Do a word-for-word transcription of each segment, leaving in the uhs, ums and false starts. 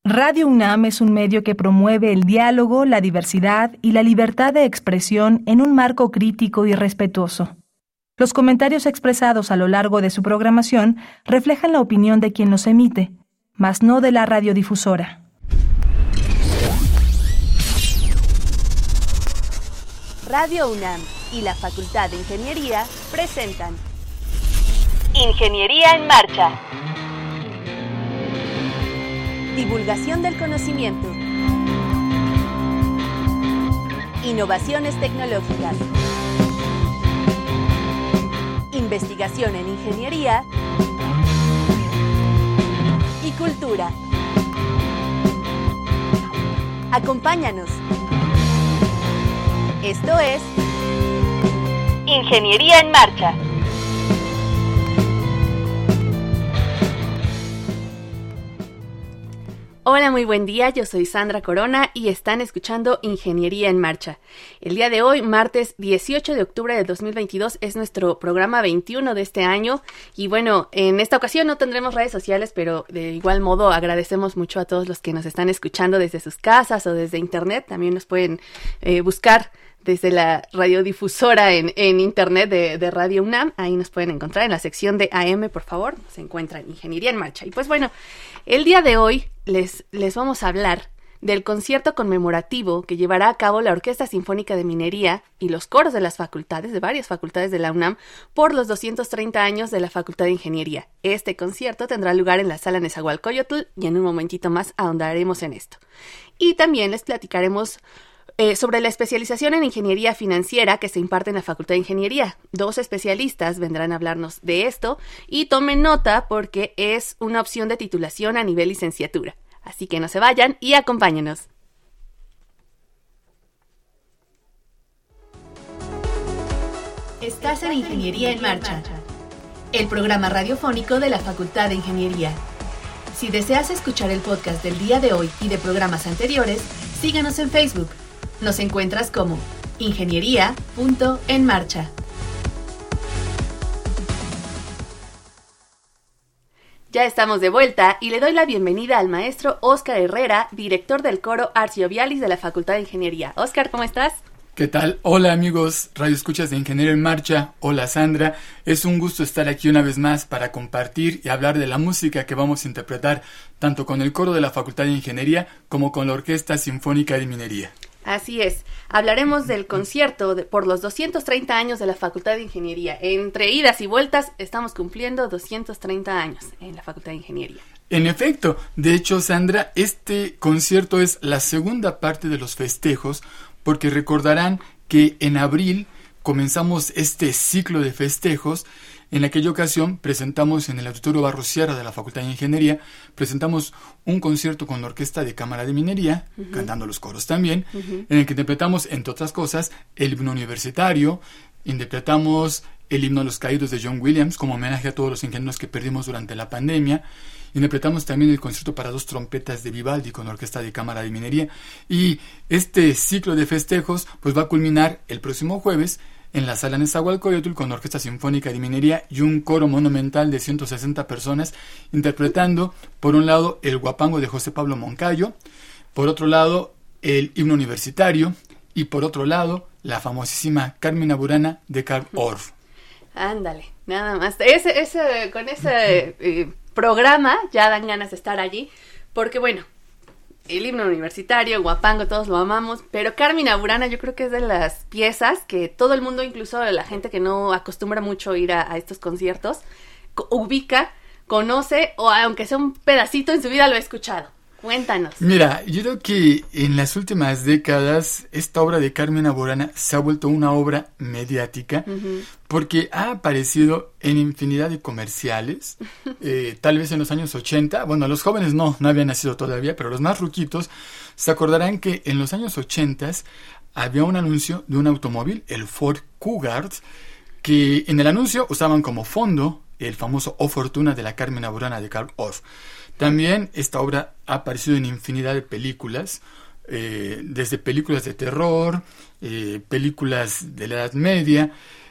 Radio UNAM es un medio que promueve el diálogo, la diversidad y la libertad de expresión en un marco crítico y respetuoso. Los comentarios expresados a lo largo de su programación reflejan la opinión de quien los emite, mas no de la radiodifusora. Radio UNAM y la Facultad de Ingeniería presentan Ingeniería en Marcha. Divulgación del conocimiento. Innovaciones tecnológicas. Investigación en ingeniería y cultura. Acompáñanos. Esto es Ingeniería en Marcha. Hola, muy buen día, yo soy Sandra Corona y están escuchando Ingeniería en Marcha. El día de hoy, martes dieciocho de octubre de dos mil veintidós, es nuestro programa veintiuno de este año y bueno, en esta ocasión no tendremos redes sociales, pero de igual modo agradecemos mucho a todos los que nos están escuchando desde sus casas o desde internet. También nos pueden eh, buscar desde la radiodifusora en, en internet de, de Radio UNAM. Ahí nos pueden encontrar en la sección de A M, por favor, se encuentra Ingeniería en Marcha. Y pues bueno, el día de hoy les, les vamos a hablar del concierto conmemorativo que llevará a cabo la Orquesta Sinfónica de Minería y los coros de las facultades, de varias facultades de la UNAM, por los doscientos treinta años de la Facultad de Ingeniería. Este concierto tendrá lugar en la Sala Nezahualcóyotl y en un momentito más ahondaremos en esto. Y también les platicaremos Eh, sobre la especialización en Ingeniería Financiera que se imparte en la Facultad de Ingeniería. Dos especialistas vendrán a hablarnos de esto y tomen nota porque es una opción de titulación a nivel licenciatura. Así que no se vayan y acompáñenos. Estás en Ingeniería en Marcha, el programa radiofónico de la Facultad de Ingeniería. Si deseas escuchar el podcast del día de hoy y de programas anteriores, síganos en Facebook. Nos encuentras como ingeniería punto en marcha. Ya estamos de vuelta y le doy la bienvenida al maestro Óscar Herrera, director del coro Ars Jovialis de la Facultad de Ingeniería. Óscar, ¿cómo estás? ¿Qué tal? Hola amigos, Radio Escuchas de Ingeniería en Marcha. Hola Sandra, es un gusto estar aquí una vez más para compartir y hablar de la música que vamos a interpretar tanto con el coro de la Facultad de Ingeniería como con la Orquesta Sinfónica de Minería. Así es, hablaremos del concierto de, por los doscientos treinta años de la Facultad de Ingeniería. Entre idas y vueltas estamos cumpliendo doscientos treinta años en la Facultad de Ingeniería. En efecto, de hecho Sandra, este concierto es la segunda parte de los festejos, porque recordarán que en abril comenzamos este ciclo de festejos. En aquella ocasión presentamos en el Auditorio Barros Sierra de la Facultad de Ingeniería, presentamos un concierto con la Orquesta de Cámara de Minería, uh-huh. cantando los coros también, uh-huh. en el que interpretamos, entre otras cosas, el himno universitario, interpretamos el himno a los caídos de John Williams, como homenaje a todos los ingenieros que perdimos durante la pandemia, interpretamos también el concierto para dos trompetas de Vivaldi con la Orquesta de Cámara de Minería, y este ciclo de festejos pues va a culminar el próximo jueves en la Sala Nezahualcóyotl con la Orquesta Sinfónica de Minería y un coro monumental de ciento sesenta personas interpretando, por un lado, el Huapango de José Pablo Moncayo, por otro lado, el himno universitario y por otro lado, la famosísima Carmina Burana de Karl Orff. Ándale, nada más. Ese, ese, con ese eh, programa ya dan ganas de estar allí, porque bueno, el himno universitario, Huapango, todos lo amamos, pero Carmina Burana yo creo que es de las piezas que todo el mundo, incluso la gente que no acostumbra mucho a ir a, a estos conciertos, co- ubica, conoce, o aunque sea un pedacito en su vida lo ha escuchado. Cuéntanos. Mira, yo creo que en las últimas décadas esta obra de Carmina Burana se ha vuelto una obra mediática, uh-huh. porque ha aparecido en infinidad de comerciales, eh, tal vez en los años ochenta, bueno, los jóvenes no, no habían nacido todavía, pero los más ruquitos se acordarán que en los años ochenta había un anuncio de un automóvil, el Ford Cougar, que en el anuncio usaban como fondo el famoso O Fortuna de la Carmina Burana de Karl Orff. También esta obra ha aparecido en infinidad de películas, eh, desde películas de terror, eh, películas de la Edad Media,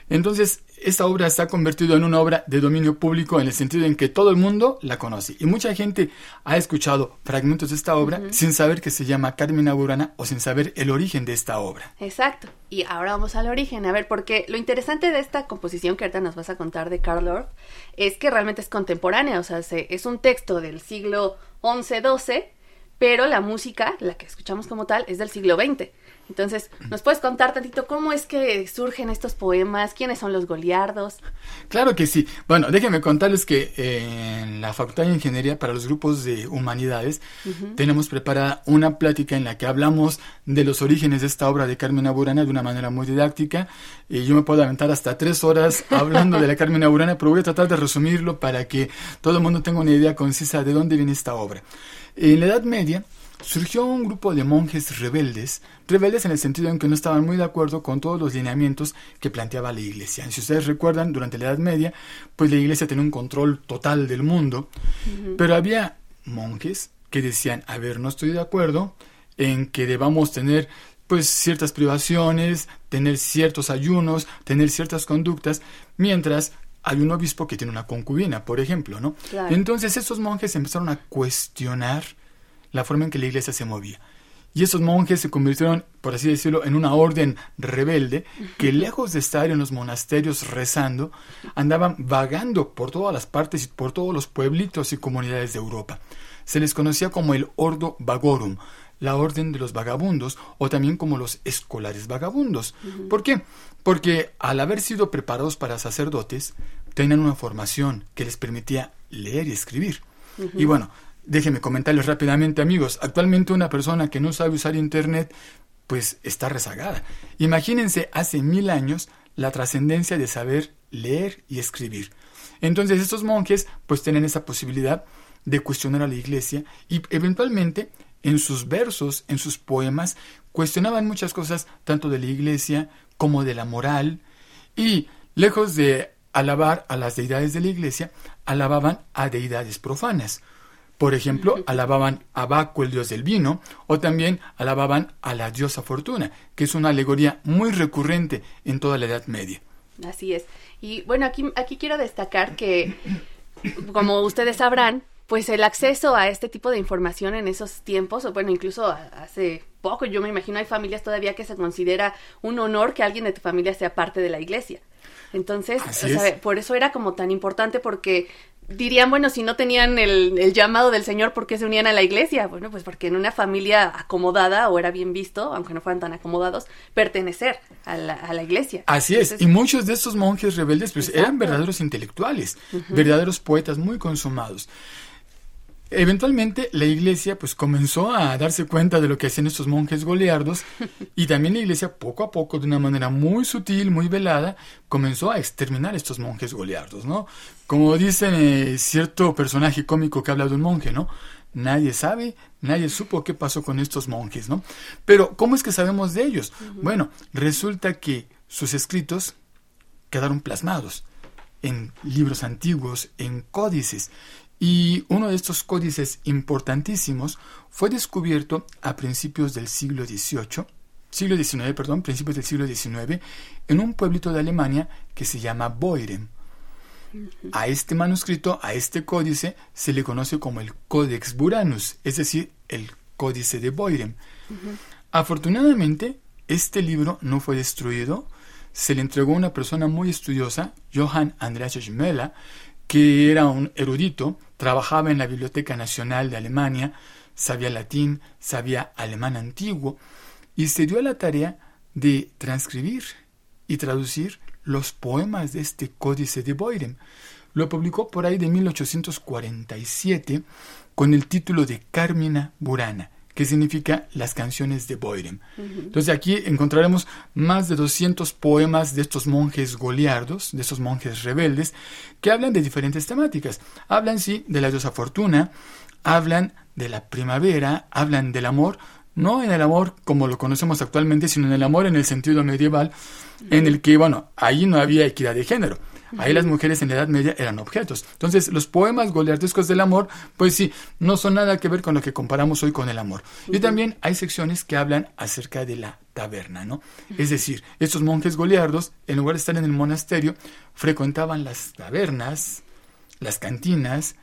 Entonces, esta obra se ha convertido en una obra de dominio público en el sentido en que todo el mundo la conoce. Y mucha gente ha escuchado fragmentos de esta obra uh-huh. sin saber que se llama Carmina Burana o sin saber el origen de esta obra. Exacto. Y ahora vamos al origen. A ver, porque lo interesante de esta composición que ahorita nos vas a contar de Carl Orff es que realmente es contemporánea. O sea, se, es un texto del siglo once doce, pero la música, la que escuchamos como tal, es del siglo veinte. Entonces, ¿nos puedes contar tantito cómo es que surgen estos poemas? ¿Quiénes son los goliardos? Claro que sí. Bueno, déjenme contarles que eh, en la Facultad de Ingeniería para los grupos de humanidades uh-huh. tenemos preparada una plática en la que hablamos de los orígenes de esta obra de Carmina Burana de una manera muy didáctica. Y yo me puedo aventar hasta tres horas hablando de la Carmina Burana, pero voy a tratar de resumirlo para que todo el mundo tenga una idea concisa de dónde viene esta obra. En la Edad Media surgió un grupo de monjes rebeldes, rebeldes en el sentido en que no estaban muy de acuerdo con todos los lineamientos que planteaba la Iglesia. Si ustedes recuerdan, durante la Edad Media, pues la Iglesia tenía un control total del mundo, uh-huh. pero había monjes que decían, a ver, no estoy de acuerdo en que debamos tener pues ciertas privaciones, tener ciertos ayunos, tener ciertas conductas, mientras hay un obispo que tiene una concubina, por ejemplo, ¿no? Claro. Entonces esos monjes empezaron a cuestionar la forma en que la Iglesia se movía. Y esos monjes se convirtieron, por así decirlo, en una orden rebelde que, lejos de estar en los monasterios rezando, andaban vagando por todas las partes y por todos los pueblitos y comunidades de Europa. Se les conocía como el Ordo Vagorum, la orden de los vagabundos, o también como los escolares vagabundos. Uh-huh. ¿Por qué? Porque al haber sido preparados para sacerdotes, tenían una formación que les permitía leer y escribir. Uh-huh. Y bueno, déjenme comentarles rápidamente, amigos. Actualmente una persona que no sabe usar internet, pues está rezagada. Imagínense hace mil años la trascendencia de saber leer y escribir. Entonces estos monjes pues tienen esa posibilidad de cuestionar a la Iglesia y eventualmente en sus versos, en sus poemas, cuestionaban muchas cosas tanto de la Iglesia como de la moral y lejos de alabar a las deidades de la Iglesia, alababan a deidades profanas. Por ejemplo, alababan a Baco, el dios del vino, o también alababan a la diosa Fortuna, que es una alegoría muy recurrente en toda la Edad Media. Así es. Y bueno, aquí, aquí quiero destacar que, como ustedes sabrán, pues el acceso a este tipo de información en esos tiempos, o bueno, incluso hace poco, yo me imagino, hay familias todavía que se considera un honor que alguien de tu familia sea parte de la Iglesia. Entonces, o sea, por eso era como tan importante, porque dirían, bueno, si no tenían el, el llamado del Señor, ¿por qué se unían a la Iglesia? Bueno, pues porque en una familia acomodada, o era bien visto, aunque no fueran tan acomodados, pertenecer a la, a la Iglesia. Así es, Entonces, y muchos de estos monjes rebeldes pues eran verdaderos intelectuales, uh-huh. verdaderos poetas muy consumados. Eventualmente la Iglesia pues comenzó a darse cuenta de lo que hacían estos monjes goliardos y también la Iglesia poco a poco, de una manera muy sutil, muy velada, comenzó a exterminar estos monjes goliardos, ¿no? Como dice eh, cierto personaje cómico que habla de un monje, ¿no? Nadie sabe, nadie supo qué pasó con estos monjes, ¿no? Pero ¿cómo es que sabemos de ellos? Uh-huh. Bueno, resulta que sus escritos quedaron plasmados en libros antiguos, en códices. Y uno de estos códices importantísimos fue descubierto a principios del siglo dieciocho, siglo diecinueve, perdón, principios del siglo diecinueve, en un pueblito de Alemania que se llama Boirem. A este manuscrito, a este códice, se le conoce como el Codex Buranus, es decir, el Códice de Boirem. Uh-huh. Afortunadamente, este libro no fue destruido, se le entregó a una persona muy estudiosa, Johann Andreas Schmela, que era un erudito, trabajaba en la Biblioteca Nacional de Alemania, sabía latín, sabía alemán antiguo, y se dio a la tarea de transcribir y traducir los poemas de este Códice de Boirem. Lo publicó por ahí de mil ochocientos cuarenta y siete con el título de Carmina Burana, que significa las canciones de Boirem. Uh-huh. Entonces aquí encontraremos más de doscientos poemas de estos monjes goliardos, de estos monjes rebeldes, que hablan de diferentes temáticas. Hablan, sí, de la diosa Fortuna, hablan de la primavera, hablan del amor, no en el amor como lo conocemos actualmente, sino en el amor en el sentido medieval, uh-huh. en el que, bueno, ahí no había equidad de género. Ahí las mujeres en la Edad Media eran objetos. Entonces, los poemas goliardescos del amor, pues sí, no son nada que ver con lo que comparamos hoy con el amor. Uh-huh. Y también hay secciones que hablan acerca de la taberna, ¿no? Uh-huh. Es decir, estos monjes goliardos, en lugar de estar en el monasterio, frecuentaban las tabernas, las cantinas,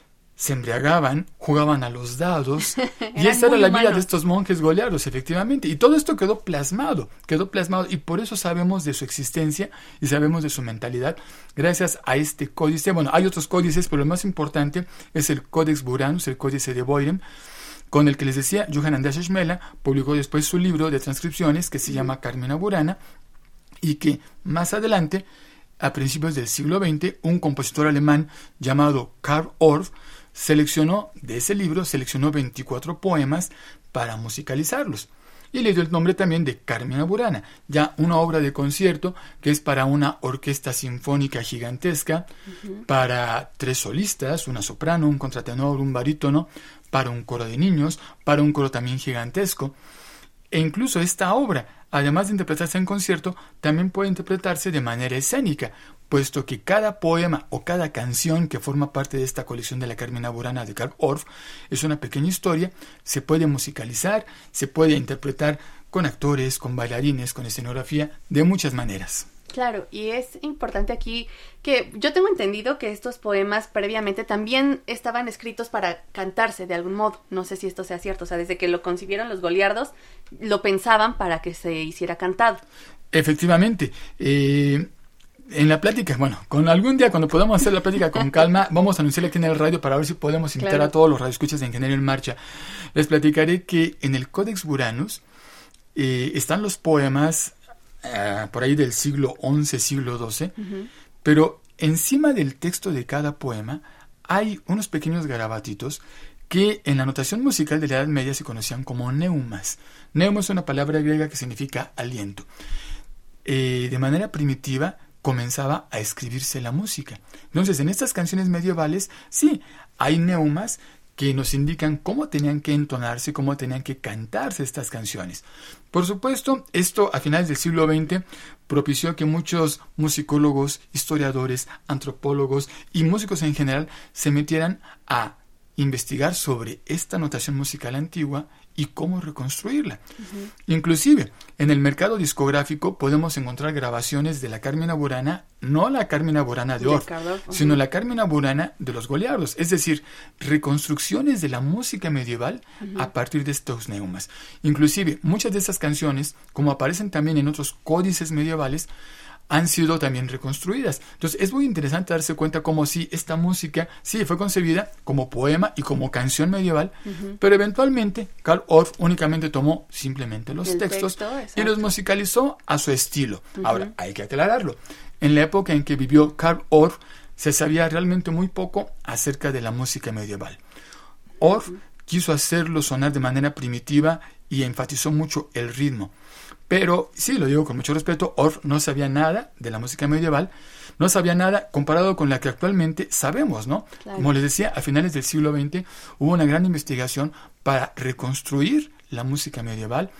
se embriagaban, jugaban a los dados, y esa era la vida de estos monjes goliardos, efectivamente. Y todo esto quedó plasmado, quedó plasmado, y por eso sabemos de su existencia y sabemos de su mentalidad, gracias a este códice. Bueno, hay otros códices, pero lo más importante es el Codex Buranus, el códice de Boirem, con el que les decía, Johann Andreas Schmela publicó después su libro de transcripciones, que se llama Carmina Burana, y que más adelante, a principios del siglo veinte, un compositor alemán llamado Karl Orff seleccionó, de ese libro, seleccionó veinticuatro poemas para musicalizarlos. Y le dio el nombre también de Carmina Burana, ya una obra de concierto que es para una orquesta sinfónica gigantesca, uh-huh. para tres solistas, una soprano, un contratenor, un barítono, para un coro de niños, para un coro también gigantesco. E incluso esta obra, además de interpretarse en concierto, también puede interpretarse de manera escénica, puesto que cada poema o cada canción que forma parte de esta colección de la Carmina Burana de Karl Orff es una pequeña historia, se puede musicalizar, se puede interpretar con actores, con bailarines, con escenografía, de muchas maneras. Claro, y es importante aquí que yo tengo entendido que estos poemas previamente también estaban escritos para cantarse de algún modo. No sé si esto sea cierto, o sea, desde que lo concibieron los goliardos, lo pensaban para que se hiciera cantado. Efectivamente, eh, en la plática, bueno, con algún día cuando podamos hacer la plática con calma, vamos a anunciarle aquí en el radio para ver si podemos invitar claro. a todos los radioescuchas de Ingeniería en Marcha. Les platicaré que en el Codex Buranus eh, están los poemas Uh, por ahí del siglo once, siglo doce, uh-huh. pero encima del texto de cada poema hay unos pequeños garabatitos que en la notación musical de la Edad Media se conocían como neumas. Neuma es una palabra griega que significa aliento. Eh, de manera primitiva comenzaba a escribirse la música. Entonces, en estas canciones medievales, sí, hay neumas que nos indican cómo tenían que entonarse, cómo tenían que cantarse estas canciones. Por supuesto, esto a finales del siglo veinte propició que muchos musicólogos, historiadores, antropólogos y músicos en general se metieran a investigar sobre esta notación musical antigua y cómo reconstruirla. Uh-huh. Inclusive, en el mercado discográfico podemos encontrar grabaciones de la Carmina Burana, no la Carmina Burana de Orff, uh-huh. sino la Carmina Burana de los goliardos, es decir, reconstrucciones de la música medieval uh-huh. a partir de estos neumas. Inclusive, muchas de estas canciones, como aparecen también en otros códices medievales, han sido también reconstruidas. Entonces es muy interesante darse cuenta cómo sí, esta música sí fue concebida como poema y como canción medieval, uh-huh. pero eventualmente Karl Orff únicamente tomó simplemente los El textos texto, y los musicalizó a su estilo. Uh-huh. Ahora, hay que aclararlo. En la época en que vivió Karl Orff se sabía realmente muy poco acerca de la música medieval. Orff uh-huh. quiso hacerlo sonar de manera primitiva y enfatizó mucho el ritmo. Pero, sí, lo digo con mucho respeto, Orff no sabía nada de la música medieval, no sabía nada comparado con la que actualmente sabemos, ¿no? Claro. Como les decía, a finales del siglo veinte hubo una gran investigación para reconstruir la música medieval.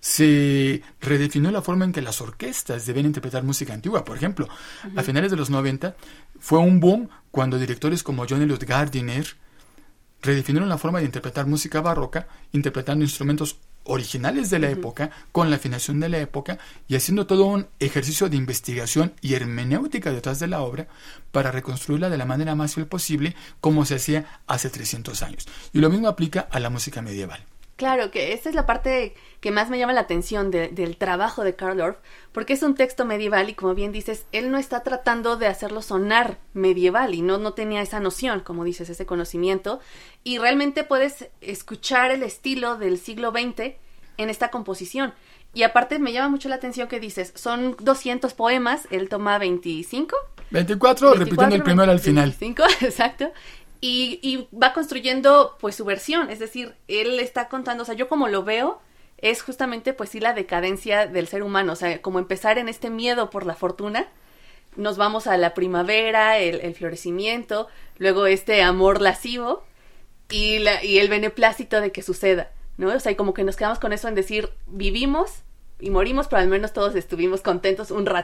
Se redefinió la forma en que las orquestas deben interpretar música antigua. Por ejemplo, uh-huh. a finales de los noventa fue un boom cuando directores como John Eliot Gardiner redefinieron la forma de interpretar música barroca, interpretando instrumentos originales de la uh-huh. época, con la afinación de la época y haciendo todo un ejercicio de investigación y hermenéutica detrás de la obra para reconstruirla de la manera más fiel posible como se hacía hace trescientos años. Y lo mismo aplica a la música medieval. Claro, que esta es la parte que más me llama la atención de, del trabajo de Karl Orff, porque es un texto medieval y como bien dices, él no está tratando de hacerlo sonar medieval y no, no tenía esa noción, como dices, ese conocimiento, y realmente puedes escuchar el estilo del siglo veinte en esta composición. Y aparte me llama mucho la atención que dices, son doscientos poemas, él toma veinticinco. veinticuatro, repitiendo el primero al final. veinticinco, exacto. Y, y va construyendo pues su versión, es decir, él está contando, o sea, yo como lo veo, es justamente pues sí la decadencia del ser humano, o sea, como empezar en este miedo por la fortuna, nos vamos a la primavera, el, el florecimiento, luego este amor lascivo y, la, y el beneplácito de que suceda, ¿no? O sea, y como que nos quedamos con eso en decir, vivimos y morimos, pero al menos todos estuvimos contentos un rato.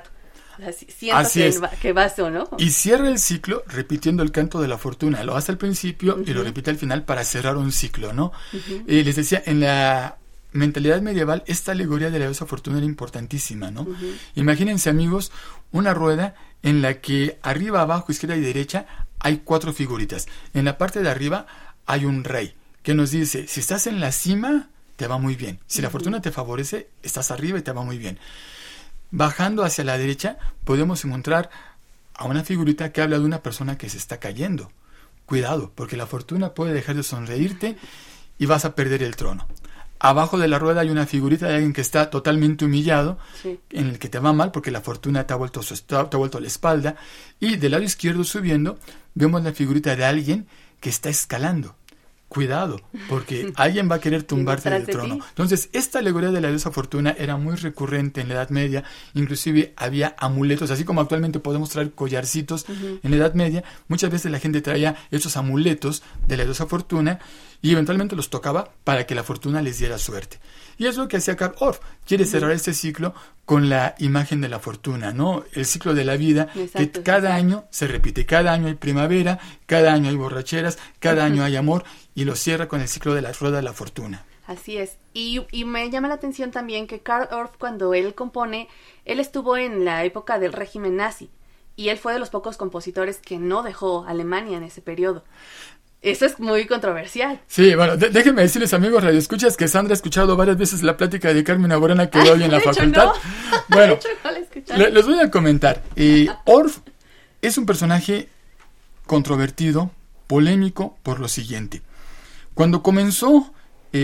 Así, siento Así que, es. que vaso, ¿no? Y cierra el ciclo repitiendo el canto de la fortuna. Lo hace al principio uh-huh. y lo repite al final para cerrar un ciclo, ¿no? Uh-huh. Eh, les decía, en la mentalidad medieval, esta alegoría de la diosa fortuna era importantísima, ¿no? Uh-huh. Imagínense, amigos, una rueda en la que arriba, abajo, izquierda y derecha hay cuatro figuritas. En la parte de arriba hay un rey que nos dice, si estás en la cima, te va muy bien. Si uh-huh. la fortuna te favorece, estás arriba y te va muy bien. Bajando hacia la derecha, podemos encontrar a una figurita que habla de una persona que se está cayendo. Cuidado, porque la fortuna puede dejar de sonreírte y vas a perder el trono. Abajo de la rueda hay una figurita de alguien que está totalmente humillado, sí. en el que te va mal porque la fortuna te ha vuelto, su, te ha vuelto la espalda. Y del lado izquierdo subiendo, vemos la figurita de alguien que está escalando. Cuidado, porque alguien va a querer tumbarte del trono. Entonces, esta alegoría de la diosa fortuna era muy recurrente en la Edad Media. Inclusive había amuletos, así como actualmente podemos traer collarcitos uh-huh. en la Edad Media. Muchas veces la gente traía esos amuletos de la diosa fortuna y eventualmente los tocaba para que la fortuna les diera suerte. Y es lo que hacía Karl Orff. Quiere cerrar uh-huh. este ciclo con la imagen de la fortuna, ¿no? El ciclo de la vida, exacto, que cada exacto. año se repite. Cada año hay primavera, cada año hay borracheras, cada uh-huh. año hay amor, y lo cierra con el ciclo de la rueda de la fortuna. Así es. Y, y me llama la atención también que Karl Orff, cuando él compone, él estuvo en la época del régimen nazi, y él fue de los pocos compositores que no dejó Alemania en ese periodo. Eso es muy controversial. Sí, bueno, de- déjenme decirles, amigos radioescuchas, que Sandra ha escuchado varias veces la plática de Carmen Aborana que doy en la facultad. No. Bueno, de hecho, no la escuché. le- les voy a comentar. Eh, Orff es un personaje controvertido, polémico, por lo siguiente. Cuando comenzó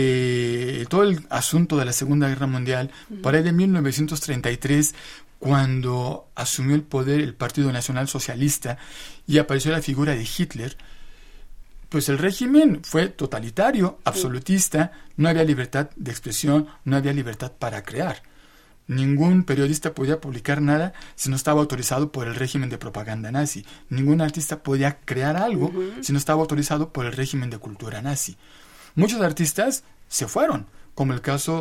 eh, todo el asunto de la Segunda Guerra Mundial, uh-huh. para ahí de mil novecientos treinta y tres, cuando asumió el poder el Partido Nacional Socialista y apareció la figura de Hitler, pues el régimen fue totalitario, absolutista, no había libertad de expresión, no había libertad para crear. Ningún periodista podía publicar nada si no estaba autorizado por el régimen de propaganda nazi. Ningún artista podía crear algo uh-huh. si no estaba autorizado por el régimen de cultura nazi. Muchos artistas se fueron, como el caso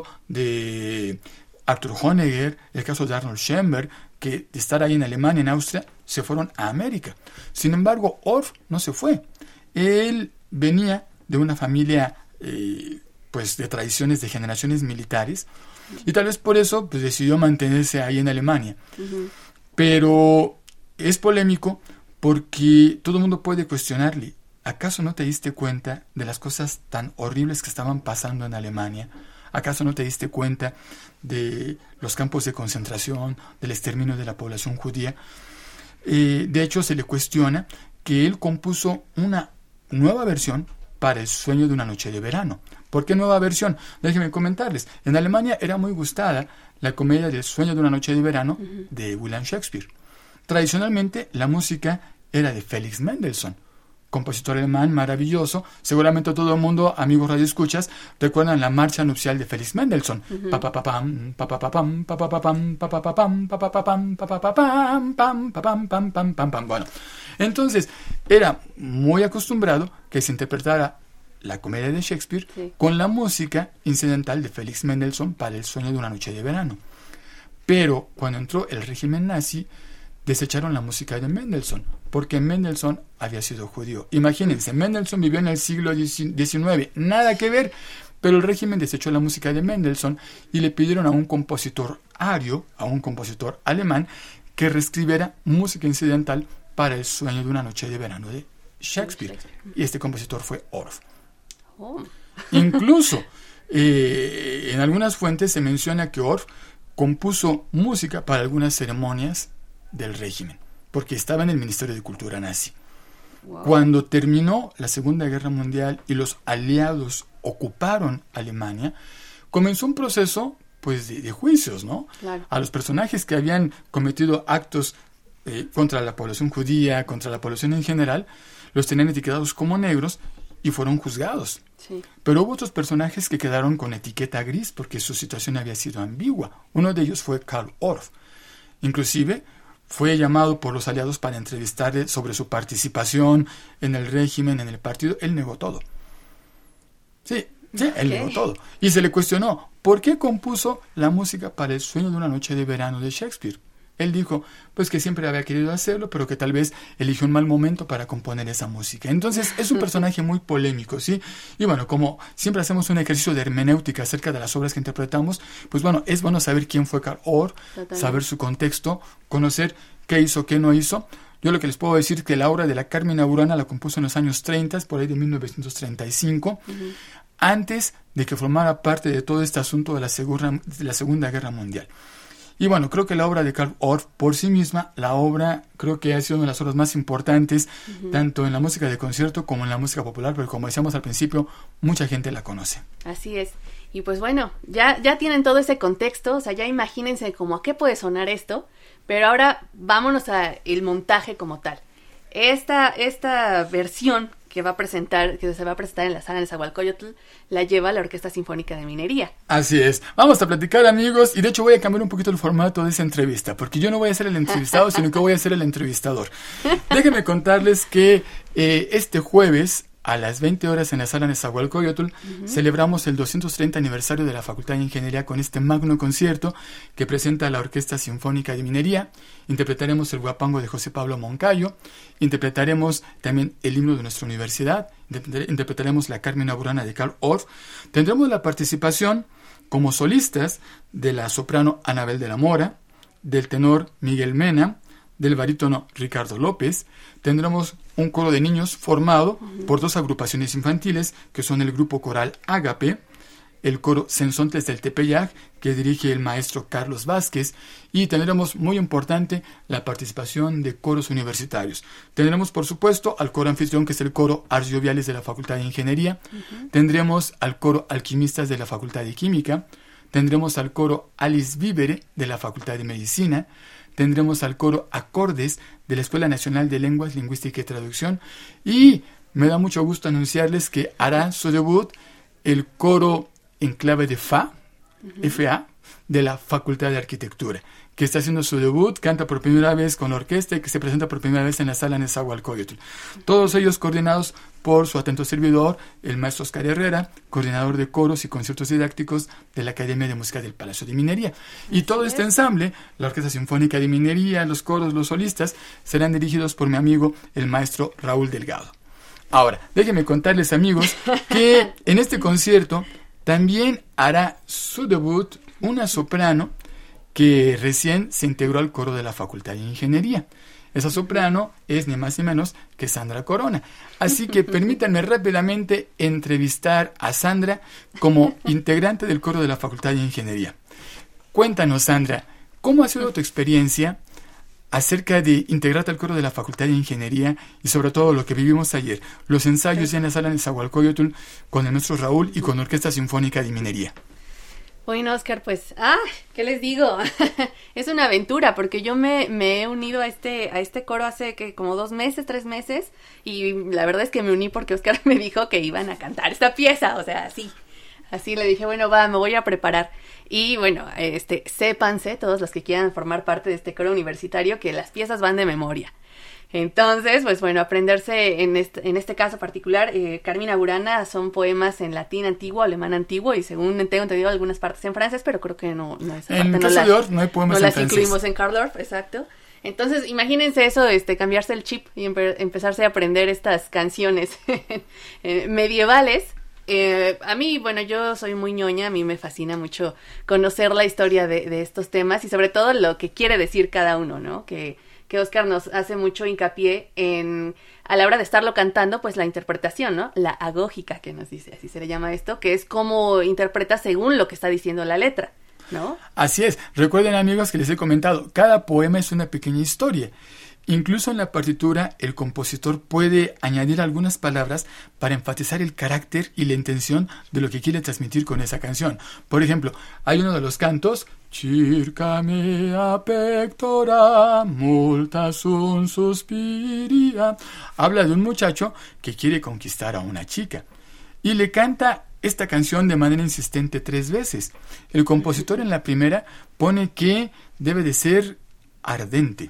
de Arthur Honegger, el caso de Arnold Schoenberg, que de estar ahí en Alemania, en Austria, se fueron a América. Sin embargo, Orff no se fue. Él venía de una familia eh, pues de tradiciones de generaciones militares y tal vez por eso pues decidió mantenerse ahí en Alemania. Uh-huh. Pero es polémico porque todo el mundo puede cuestionarle, ¿acaso no te diste cuenta de las cosas tan horribles que estaban pasando en Alemania? ¿Acaso no te diste cuenta de los campos de concentración, del exterminio de la población judía? Eh, de hecho, se le cuestiona que él compuso una nueva versión para El sueño de una noche de verano. ¿Por qué nueva versión? Déjenme comentarles. En Alemania era muy gustada la comedia del sueño de una noche de verano uh-huh. de William Shakespeare. Tradicionalmente la música era de Felix Mendelssohn, compositor alemán maravilloso. Seguramente todo el mundo, amigos radioescuchas, recuerdan la marcha nupcial de Felix Mendelssohn. Papapapam, papapapam, papapapam, papapapam, papapapam, papapapam, pam, pam, pam, pam, pam, pam. Bueno, entonces era muy acostumbrado que se interpretara la comedia de Shakespeare sí. con la música incidental de Felix Mendelssohn para El sueño de una noche de verano. Pero cuando entró el régimen nazi, desecharon la música de Mendelssohn, porque Mendelssohn había sido judío. Imagínense, Mendelssohn vivió en el siglo diecinueve, nada que ver, pero el régimen desechó la música de Mendelssohn y le pidieron a un compositor ario, a un compositor alemán, que reescribiera música incidental para El sueño de una noche de verano de Shakespeare. Y este compositor fue Orff. Oh. Incluso, eh, en algunas fuentes se menciona que Orff compuso música para algunas ceremonias del régimen, porque estaba en el Ministerio de Cultura nazi. Wow. Cuando terminó la Segunda Guerra Mundial y los aliados ocuparon Alemania, comenzó un proceso pues de, de juicios, ¿no? Claro. A los personajes que habían cometido actos eh, contra la población judía, contra la población en general, los tenían etiquetados como negros y fueron juzgados. Sí. Pero hubo otros personajes que quedaron con etiqueta gris porque su situación había sido ambigua. Uno de ellos fue Karl Orff. Inclusive fue llamado por los aliados para entrevistarle sobre su participación en el régimen, en el partido. Él negó todo. Sí, sí, él negó todo. Y se le cuestionó, ¿por qué compuso la música para El sueño de una noche de verano de Shakespeare? Él dijo pues que siempre había querido hacerlo, pero que tal vez eligió un mal momento para componer esa música. Entonces es un personaje muy polémico, ¿sí? Y bueno, como siempre hacemos un ejercicio de hermenéutica acerca de las obras que interpretamos, pues bueno, es bueno saber quién fue Carl Orff, Totalmente. Saber su contexto, conocer qué hizo, qué no hizo. Yo lo que les puedo decir es que la obra de la Carmina Burana la compuso en los años treinta, por ahí de mil novecientos treinta y cinco, uh-huh. antes de que formara parte de todo este asunto de la, segura, de la Segunda Guerra Mundial. Y bueno, creo que la obra de Carl Orff por sí misma, la obra creo que ha sido una de las obras más importantes, uh-huh. tanto en la música de concierto como en la música popular, porque como decíamos al principio, mucha gente la conoce. Así es. Y pues bueno, ya, ya tienen todo ese contexto, o sea, ya imagínense como a qué puede sonar esto, pero ahora vámonos a el montaje como tal. Esta, esta versión que va a presentar, que se va a presentar en la sala de Nezahualcóyotl, la lleva la Orquesta Sinfónica de Minería. Así es. Vamos a platicar, amigos, y de hecho voy a cambiar un poquito el formato de esa entrevista, porque yo no voy a ser el entrevistado, sino que voy a ser el entrevistador. Déjenme contarles que eh, este jueves, a las veinte horas en la sala Nezahualcóyotl, uh-huh. celebramos el doscientos treinta aniversario de la Facultad de Ingeniería con este magno concierto que presenta la Orquesta Sinfónica de Minería. Interpretaremos el Huapango de José Pablo Moncayo, interpretaremos también el himno de nuestra universidad, interpretaremos la Carmina Burana de Carl Orff. Tendremos la participación como solistas de la soprano Anabel de la Mora, del tenor Miguel Mena, del barítono Ricardo López. Tendremos un coro de niños formado uh-huh. por dos agrupaciones infantiles, que son el grupo coral Ágape, el coro Sensontles del Tepeyac, que dirige el maestro Carlos Vázquez, y tendremos, muy importante, la participación de coros universitarios. Tendremos, por supuesto, al coro anfitrión, que es el coro Ars Joviales de la Facultad de Ingeniería. Uh-huh. Tendremos al coro Alquimistas de la Facultad de Química. Tendremos al coro Alice Vívere de la Facultad de Medicina. Tendremos al coro Acordes de la Escuela Nacional de Lenguas, Lingüística y Traducción. Y me da mucho gusto anunciarles que hará su debut el coro en clave de Fa, uh-huh. F A, de la Facultad de Arquitectura, que está haciendo su debut, canta por primera vez con la orquesta y que se presenta por primera vez en la sala Nezahualcóyotl. Todos ellos coordinados por su atento servidor, el maestro Oscar Herrera, coordinador de coros y conciertos didácticos de la Academia de Música del Palacio de Minería. Y todo este ensamble, la Orquesta Sinfónica de Minería, los coros, los solistas, serán dirigidos por mi amigo, el maestro Raúl Delgado. Ahora, déjenme contarles, amigos, que en este concierto también hará su debut una soprano que recién se integró al coro de la Facultad de Ingeniería. Esa soprano es ni más ni menos que Sandra Corona. Así que permítanme rápidamente entrevistar a Sandra como integrante del coro de la Facultad de Ingeniería. Cuéntanos, Sandra, ¿cómo ha sido tu experiencia acerca de integrarte al coro de la Facultad de Ingeniería y sobre todo lo que vivimos ayer, los ensayos ya en la sala de Nezahualcóyotl con el maestro Raúl y con la Orquesta Sinfónica de Minería? Bueno, Oscar, pues, ah, ¿qué les digo? Es una aventura, porque yo me, me he unido a este, a este coro hace que como dos meses, tres meses, y la verdad es que me uní porque Oscar me dijo que iban a cantar esta pieza, o sea, así, así le dije, bueno, va, me voy a preparar. Y bueno, este, sépanse, todos los que quieran formar parte de este coro universitario, que las piezas van de memoria. Entonces, pues bueno, aprenderse en este, en este caso particular, eh, Carmina Burana son poemas en latín antiguo, alemán antiguo y según tengo entendido algunas partes en francés, pero creo que no, no esa en parte caso no, de Orff no hay poemas no en las incluimos en Carl Orff, exacto. Entonces, imagínense eso, este, cambiarse el chip y empe- empezarse a aprender estas canciones eh, medievales. Eh, a mí, bueno, yo soy muy ñoña, a mí me fascina mucho conocer la historia de, de estos temas y sobre todo lo que quiere decir cada uno, ¿no? Que que Oscar nos hace mucho hincapié en, a la hora de estarlo cantando, pues la interpretación, ¿no? La agógica que nos dice, así se le llama esto, que es cómo interpreta según lo que está diciendo la letra, ¿no? Así es. Recuerden, amigos, que les he comentado, cada poema es una pequeña historia. Incluso en la partitura, el compositor puede añadir algunas palabras para enfatizar el carácter y la intención de lo que quiere transmitir con esa canción. Por ejemplo, hay uno de los cantos, Circa mea pectora, multa sunt suspiria. Habla de un muchacho que quiere conquistar a una chica y le canta esta canción de manera insistente tres veces. El compositor en la primera pone que debe de ser ardente,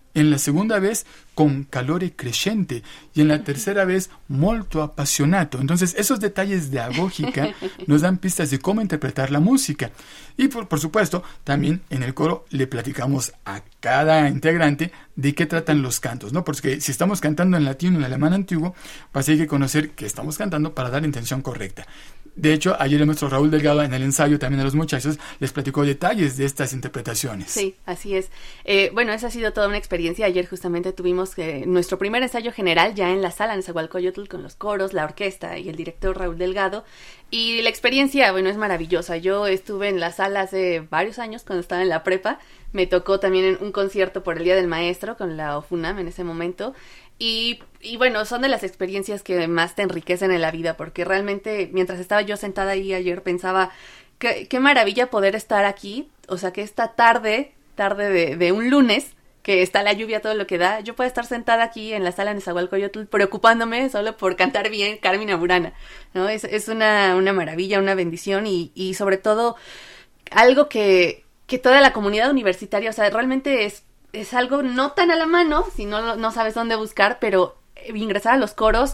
En la segunda vez, con calore crescente. Y en la tercera vez, molto appassionato. Entonces, esos detalles de agógica nos dan pistas de cómo interpretar la música. Y, por, por supuesto, también en el coro le platicamos a cada integrante de qué tratan los cantos, ¿no? Porque si estamos cantando en latín o en alemán antiguo, pues hay que conocer qué estamos cantando para dar la intención correcta. De hecho, ayer el maestro Raúl Delgado en el ensayo también a los muchachos les platicó detalles de estas interpretaciones. Sí, así es. Eh, bueno, esa ha sido toda una experiencia. Ayer justamente tuvimos eh, nuestro primer ensayo general ya en la sala en Nezahualcóyotl con los coros, la orquesta y el director Raúl Delgado. Y la experiencia, bueno, es maravillosa. Yo estuve en la sala hace varios años cuando estaba en la prepa. Me tocó también un concierto por el Día del Maestro con la OFUNAM en ese momento. Y, y bueno, son de las experiencias que más te enriquecen en la vida, porque realmente mientras estaba yo sentada ahí ayer pensaba, qué, qué maravilla poder estar aquí, o sea, que esta tarde, tarde de, de un lunes, que está la lluvia, todo lo que da, yo puedo estar sentada aquí en la sala de Nezahualcóyotl preocupándome solo por cantar bien Carmina Burana, ¿no? Es, es una, una maravilla, una bendición y, y sobre todo algo que, que toda la comunidad universitaria, o sea, realmente es es algo no tan a la mano, si no, no sabes dónde buscar, pero ingresar a los coros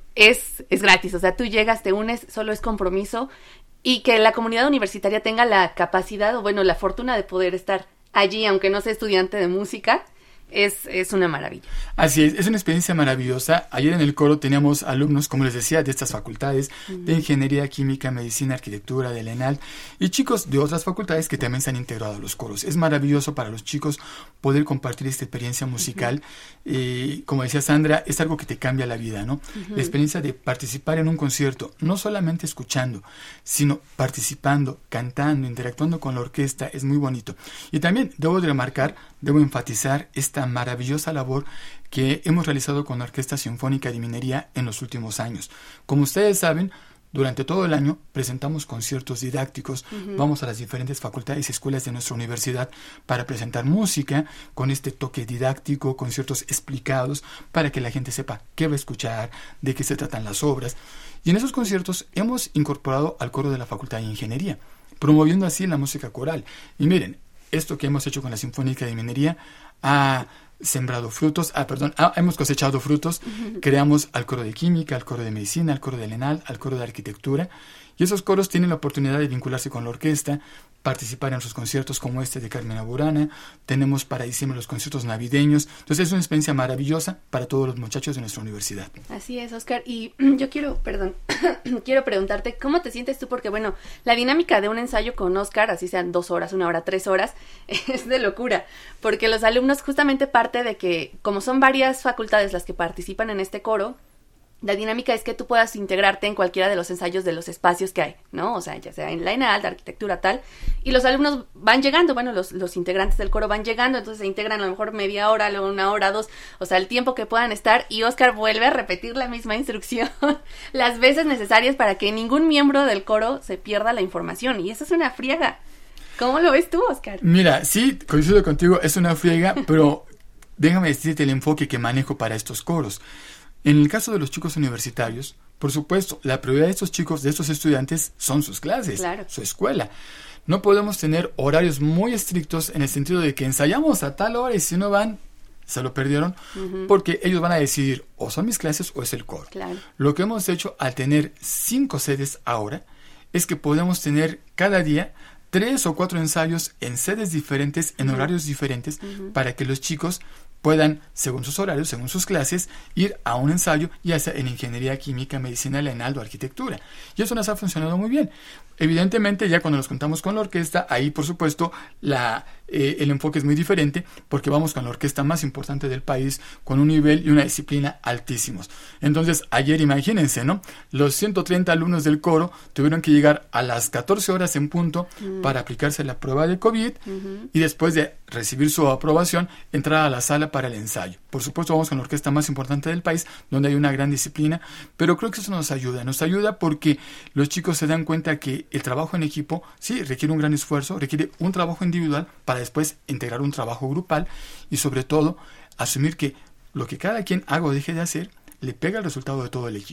es, es gratis, o sea, tú llegas, te unes, solo es compromiso, y que la comunidad universitaria tenga la capacidad, o bueno, la fortuna de poder estar allí, aunque no sea estudiante de música, es, es una maravilla. Así es, es una experiencia maravillosa. Ayer en el coro teníamos alumnos, como les decía, de estas facultades, uh-huh. de Ingeniería, Química, Medicina, Arquitectura, del ENAL, y chicos de otras facultades que también se han integrado a los coros. Es maravilloso para los chicos poder compartir esta experiencia musical. Uh-huh. Eh, como decía Sandra, es algo que te cambia la vida, ¿no? Uh-huh. La experiencia de participar en un concierto, no solamente escuchando, sino participando, cantando, interactuando con la orquesta, es muy bonito. Y también debo de remarcar, debo enfatizar esta maravillosa labor que hemos realizado con la Orquesta Sinfónica de Minería en los últimos años. Como ustedes saben, durante todo el año presentamos conciertos didácticos, uh-huh. vamos a las diferentes facultades y escuelas de nuestra universidad para presentar música con este toque didáctico, conciertos explicados para que la gente sepa qué va a escuchar, de qué se tratan las obras. Y en esos conciertos hemos incorporado al coro de la Facultad de Ingeniería, promoviendo así la música coral. Y miren, esto que hemos hecho con la Sinfónica de Minería ha sembrado frutos, ah, perdón, ah, hemos cosechado frutos. Uh-huh. Creamos al coro de Química, al coro de Medicina, al coro del ENAL, al coro de Arquitectura, y esos coros tienen la oportunidad de vincularse con la orquesta, participar en sus conciertos como este de Carmina Burana. Tenemos para diciembre los conciertos navideños. Entonces es una experiencia maravillosa para todos los muchachos de nuestra universidad. Así es, Oscar. Y yo quiero, perdón, quiero preguntarte, ¿cómo te sientes tú? Porque bueno, la dinámica de un ensayo con Oscar, así sean dos horas, una hora, tres horas, es de locura. Porque los alumnos, justamente parte de que, como son varias facultades las que participan en este coro, la dinámica es que tú puedas integrarte en cualquiera de los ensayos de los espacios que hay, ¿no? O sea, ya sea en la ENAL, de arquitectura, tal, y los alumnos van llegando, bueno, los, los integrantes del coro van llegando, entonces se integran a lo mejor media hora, luego una hora, dos, o sea, el tiempo que puedan estar, y Oscar vuelve a repetir la misma instrucción las veces necesarias para que ningún miembro del coro se pierda la información, y eso es una friega. ¿Cómo lo ves tú, Oscar? Mira, sí, coincido contigo, es una friega, pero déjame decirte el enfoque que manejo para estos coros. En el caso de los chicos universitarios, por supuesto, la prioridad de estos chicos, de estos estudiantes, son sus clases, claro. su escuela. No podemos tener horarios muy estrictos en el sentido de que ensayamos a tal hora y si no van, se lo perdieron, uh-huh. porque ellos van a decidir o son mis clases o es el coro. Claro. Lo que hemos hecho al tener cinco sedes ahora es que podemos tener cada día tres o cuatro ensayos en sedes diferentes, en uh-huh. horarios diferentes, uh-huh. para que los chicos puedan, según sus horarios, según sus clases, ir a un ensayo, ya sea en Ingeniería, Química, Medicina, ENAL o Arquitectura. Y eso nos ha funcionado muy bien. Evidentemente, ya cuando nos contamos con la orquesta, ahí, por supuesto, la, eh, el enfoque es muy diferente, porque vamos con la orquesta más importante del país, con un nivel y una disciplina altísimos. Entonces, ayer, imagínense, ¿no? Los ciento treinta alumnos del coro tuvieron que llegar a las catorce horas en punto uh-huh. para aplicarse la prueba de COVID uh-huh. y después de recibir su aprobación, entrar a la sala para el ensayo. Por supuesto, vamos con la orquesta más importante del país, donde hay una gran disciplina, pero creo que eso nos ayuda. Nos ayuda porque los chicos se dan cuenta que el trabajo en equipo, sí, requiere un gran esfuerzo, requiere un trabajo individual para después integrar un trabajo grupal y sobre todo asumir que lo que cada quien haga o deje de hacer le pega el resultado de todo el equipo.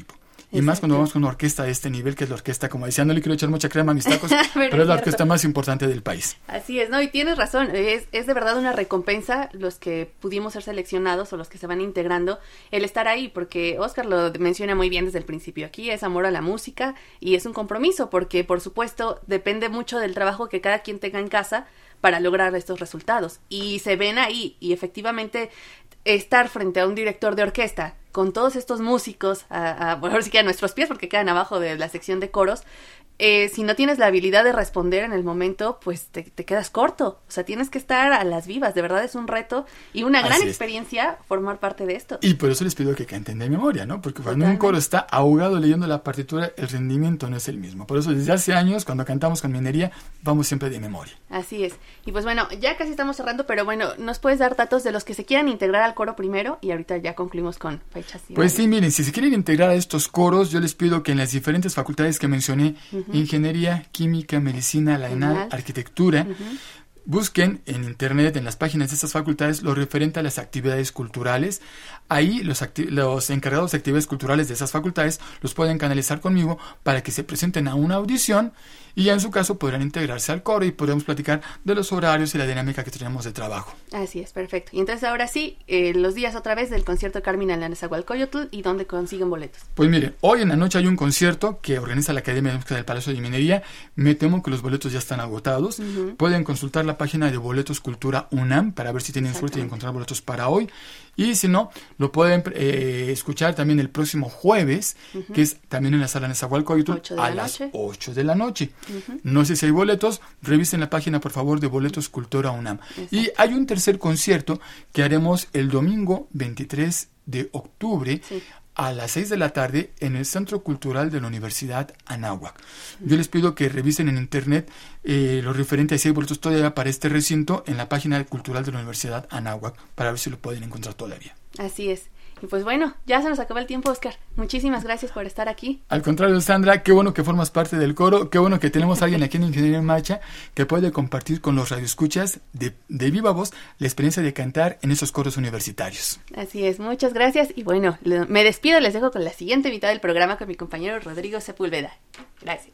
Y más cuando vamos con una orquesta de este nivel, que es la orquesta, como decía, no le quiero echar mucha crema a mis tacos, pero, pero es la orquesta más importante del país. Así es, ¿no? Y tienes razón, es, es de verdad una recompensa los que pudimos ser seleccionados o los que se van integrando, el estar ahí, porque Óscar lo menciona muy bien desde el principio. Aquí es amor a la música y es un compromiso, porque por supuesto depende mucho del trabajo que cada quien tenga en casa para lograr estos resultados. Y se ven ahí, y efectivamente estar frente a un director de orquesta con todos estos músicos, a, a, bueno, ahora sí que a nuestros pies, porque quedan abajo de la sección de coros, eh, si no tienes la habilidad de responder en el momento, pues te, te quedas corto. O sea, tienes que estar a las vivas. De verdad es un reto y una gran experiencia formar parte de esto. Y por eso les pido que canten de memoria, ¿no? Porque cuando Totalmente. un coro está ahogado leyendo la partitura, el rendimiento no es el mismo. Por eso desde hace años, cuando cantamos con minería, vamos siempre de memoria. Así es. Y pues bueno, ya casi estamos cerrando, pero bueno, ¿nos puedes dar datos de los que se quieran integrar al coro primero? Y ahorita ya concluimos con fechas. Y pues sí, miren, si se quieren integrar a estos coros, yo les pido que en las diferentes facultades que mencioné, uh-huh. Ingeniería, Química, Medicina, la ENAL, Arquitectura, uh-huh. busquen en internet, en las páginas de estas facultades, lo referente a las actividades culturales. Ahí los, acti- los encargados de actividades culturales de esas facultades los pueden canalizar conmigo para que se presenten a una audición y ya en su caso podrán integrarse al coro y podremos platicar de los horarios y la dinámica que tenemos de trabajo. Así es, perfecto. Y entonces ahora sí, eh, los días otra vez del concierto Carmina en la Nezahualcóyotl y dónde consiguen boletos. Pues miren, hoy en la noche hay un concierto que organiza la Academia de Música del Palacio de Minería. Me temo que los boletos ya están agotados. Uh-huh. Pueden consultar la página de Boletos Cultura UNAM para ver si tienen suerte y encontrar boletos para hoy. Y si no, lo pueden eh, escuchar también el próximo jueves, uh-huh. que es también en la sala Nezahualcóyotl a las ocho de la noche. Uh-huh. No sé si hay boletos, revisen la página por favor de Boletos Cultura UNAM. Exacto. Y hay un tercer concierto que haremos el domingo veintitrés de octubre, sí. a las seis de la tarde en el Centro Cultural de la Universidad Anáhuac. Yo les pido que revisen en internet eh, lo referente a si hay boletos todavía para este recinto en la página cultural de la Universidad Anáhuac para ver si lo pueden encontrar todavía. Así es. Y pues bueno, ya se nos acabó el tiempo, Óscar. Muchísimas gracias por estar aquí. Al contrario, Sandra, qué bueno que formas parte del coro, qué bueno que tenemos a alguien aquí en Ingeniería en Marcha que puede compartir con los radioescuchas de, de viva voz la experiencia de cantar en esos coros universitarios. Así es, muchas gracias. Y bueno, le, me despido, les dejo con la siguiente invitada del programa con mi compañero Rodrigo Sepúlveda. Gracias.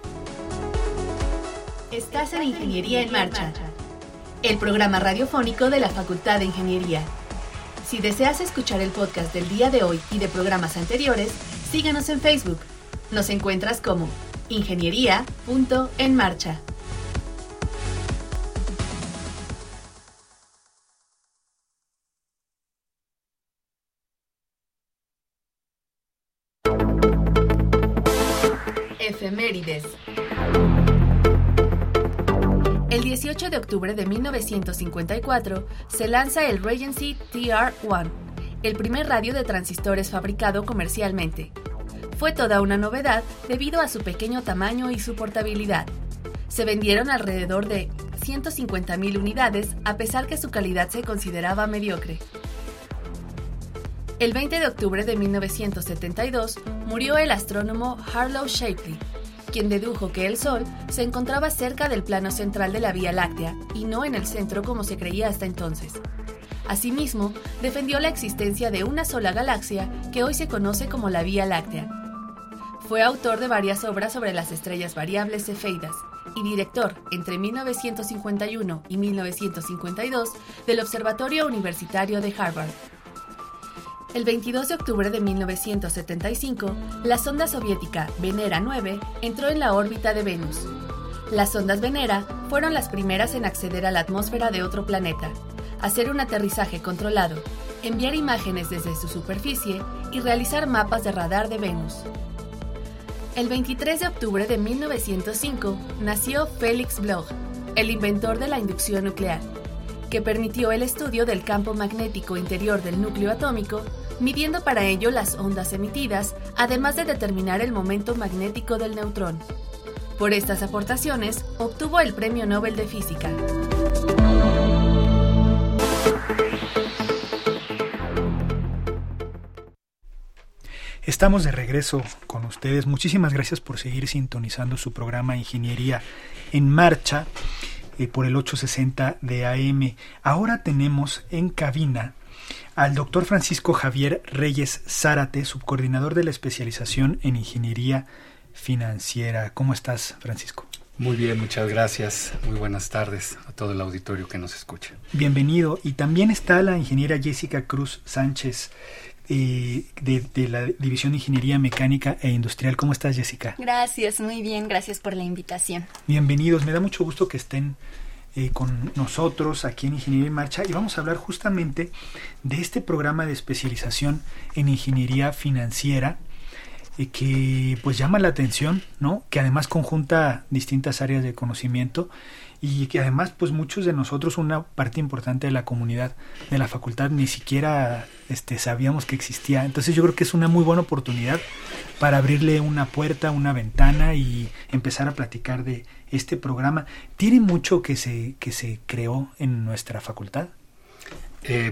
Estás en Ingeniería en Marcha, el programa radiofónico de la Facultad de Ingeniería. Si deseas escuchar el podcast del día de hoy y de programas anteriores, síguenos en Facebook. Nos encuentras como ingeniería punto en marcha. Efemérides. El dieciocho de octubre de mil novecientos cincuenta y cuatro se lanza el Regency T R uno, el primer radio de transistores fabricado comercialmente. Fue toda una novedad debido a su pequeño tamaño y su portabilidad. Se vendieron alrededor de ciento cincuenta mil unidades, a pesar que su calidad se consideraba mediocre. El veinte de octubre de mil novecientos setenta y dos murió el astrónomo Harlow Shapley, quien dedujo que el Sol se encontraba cerca del plano central de la Vía Láctea y no en el centro como se creía hasta entonces. Asimismo, defendió la existencia de una sola galaxia que hoy se conoce como la Vía Láctea. Fue autor de varias obras sobre las estrellas variables cefeidas y director, entre mil novecientos cincuenta y uno y mil novecientos cincuenta y dos, del Observatorio Universitario de Harvard. El veintidós de octubre de mil novecientos setenta y cinco, la sonda soviética Venera nueve entró en la órbita de Venus. Las sondas Venera fueron las primeras en acceder a la atmósfera de otro planeta, hacer un aterrizaje controlado, enviar imágenes desde su superficie y realizar mapas de radar de Venus. El veintitrés de octubre de mil novecientos cinco nació Felix Bloch, el inventor de la inducción nuclear, que permitió el estudio del campo magnético interior del núcleo atómico, midiendo para ello las ondas emitidas, además de determinar el momento magnético del neutrón. Por estas aportaciones, obtuvo el Premio Nobel de Física. Estamos de regreso con ustedes. Muchísimas gracias por seguir sintonizando su programa Ingeniería en Marcha por el ochocientos sesenta de A M. Ahora tenemos en cabina al doctor Francisco Javier Reyes Zárate, subcoordinador de la especialización en Ingeniería Financiera. ¿Cómo estás, Francisco? Muy bien, muchas gracias. Muy buenas tardes a todo el auditorio que nos escucha. Bienvenido. Y también está la ingeniera Jessica Cruz Sánchez, eh, de, de la División de Ingeniería Mecánica e Industrial. ¿Cómo estás, Jessica? Gracias, muy bien. Gracias por la invitación. Bienvenidos. Me da mucho gusto que estén eh, con nosotros aquí en Ingeniería en Marcha, y vamos a hablar justamente de este programa de especialización en Ingeniería Financiera, que pues llama la atención, ¿no? Que además conjunta distintas áreas de conocimiento y que además pues muchos de nosotros, una parte importante de la comunidad de la facultad, ni siquiera este, sabíamos que existía. Entonces yo creo que es una muy buena oportunidad para abrirle una puerta, una ventana y empezar a platicar de este programa. ¿Tiene mucho que se, que se creó en nuestra facultad? Eh...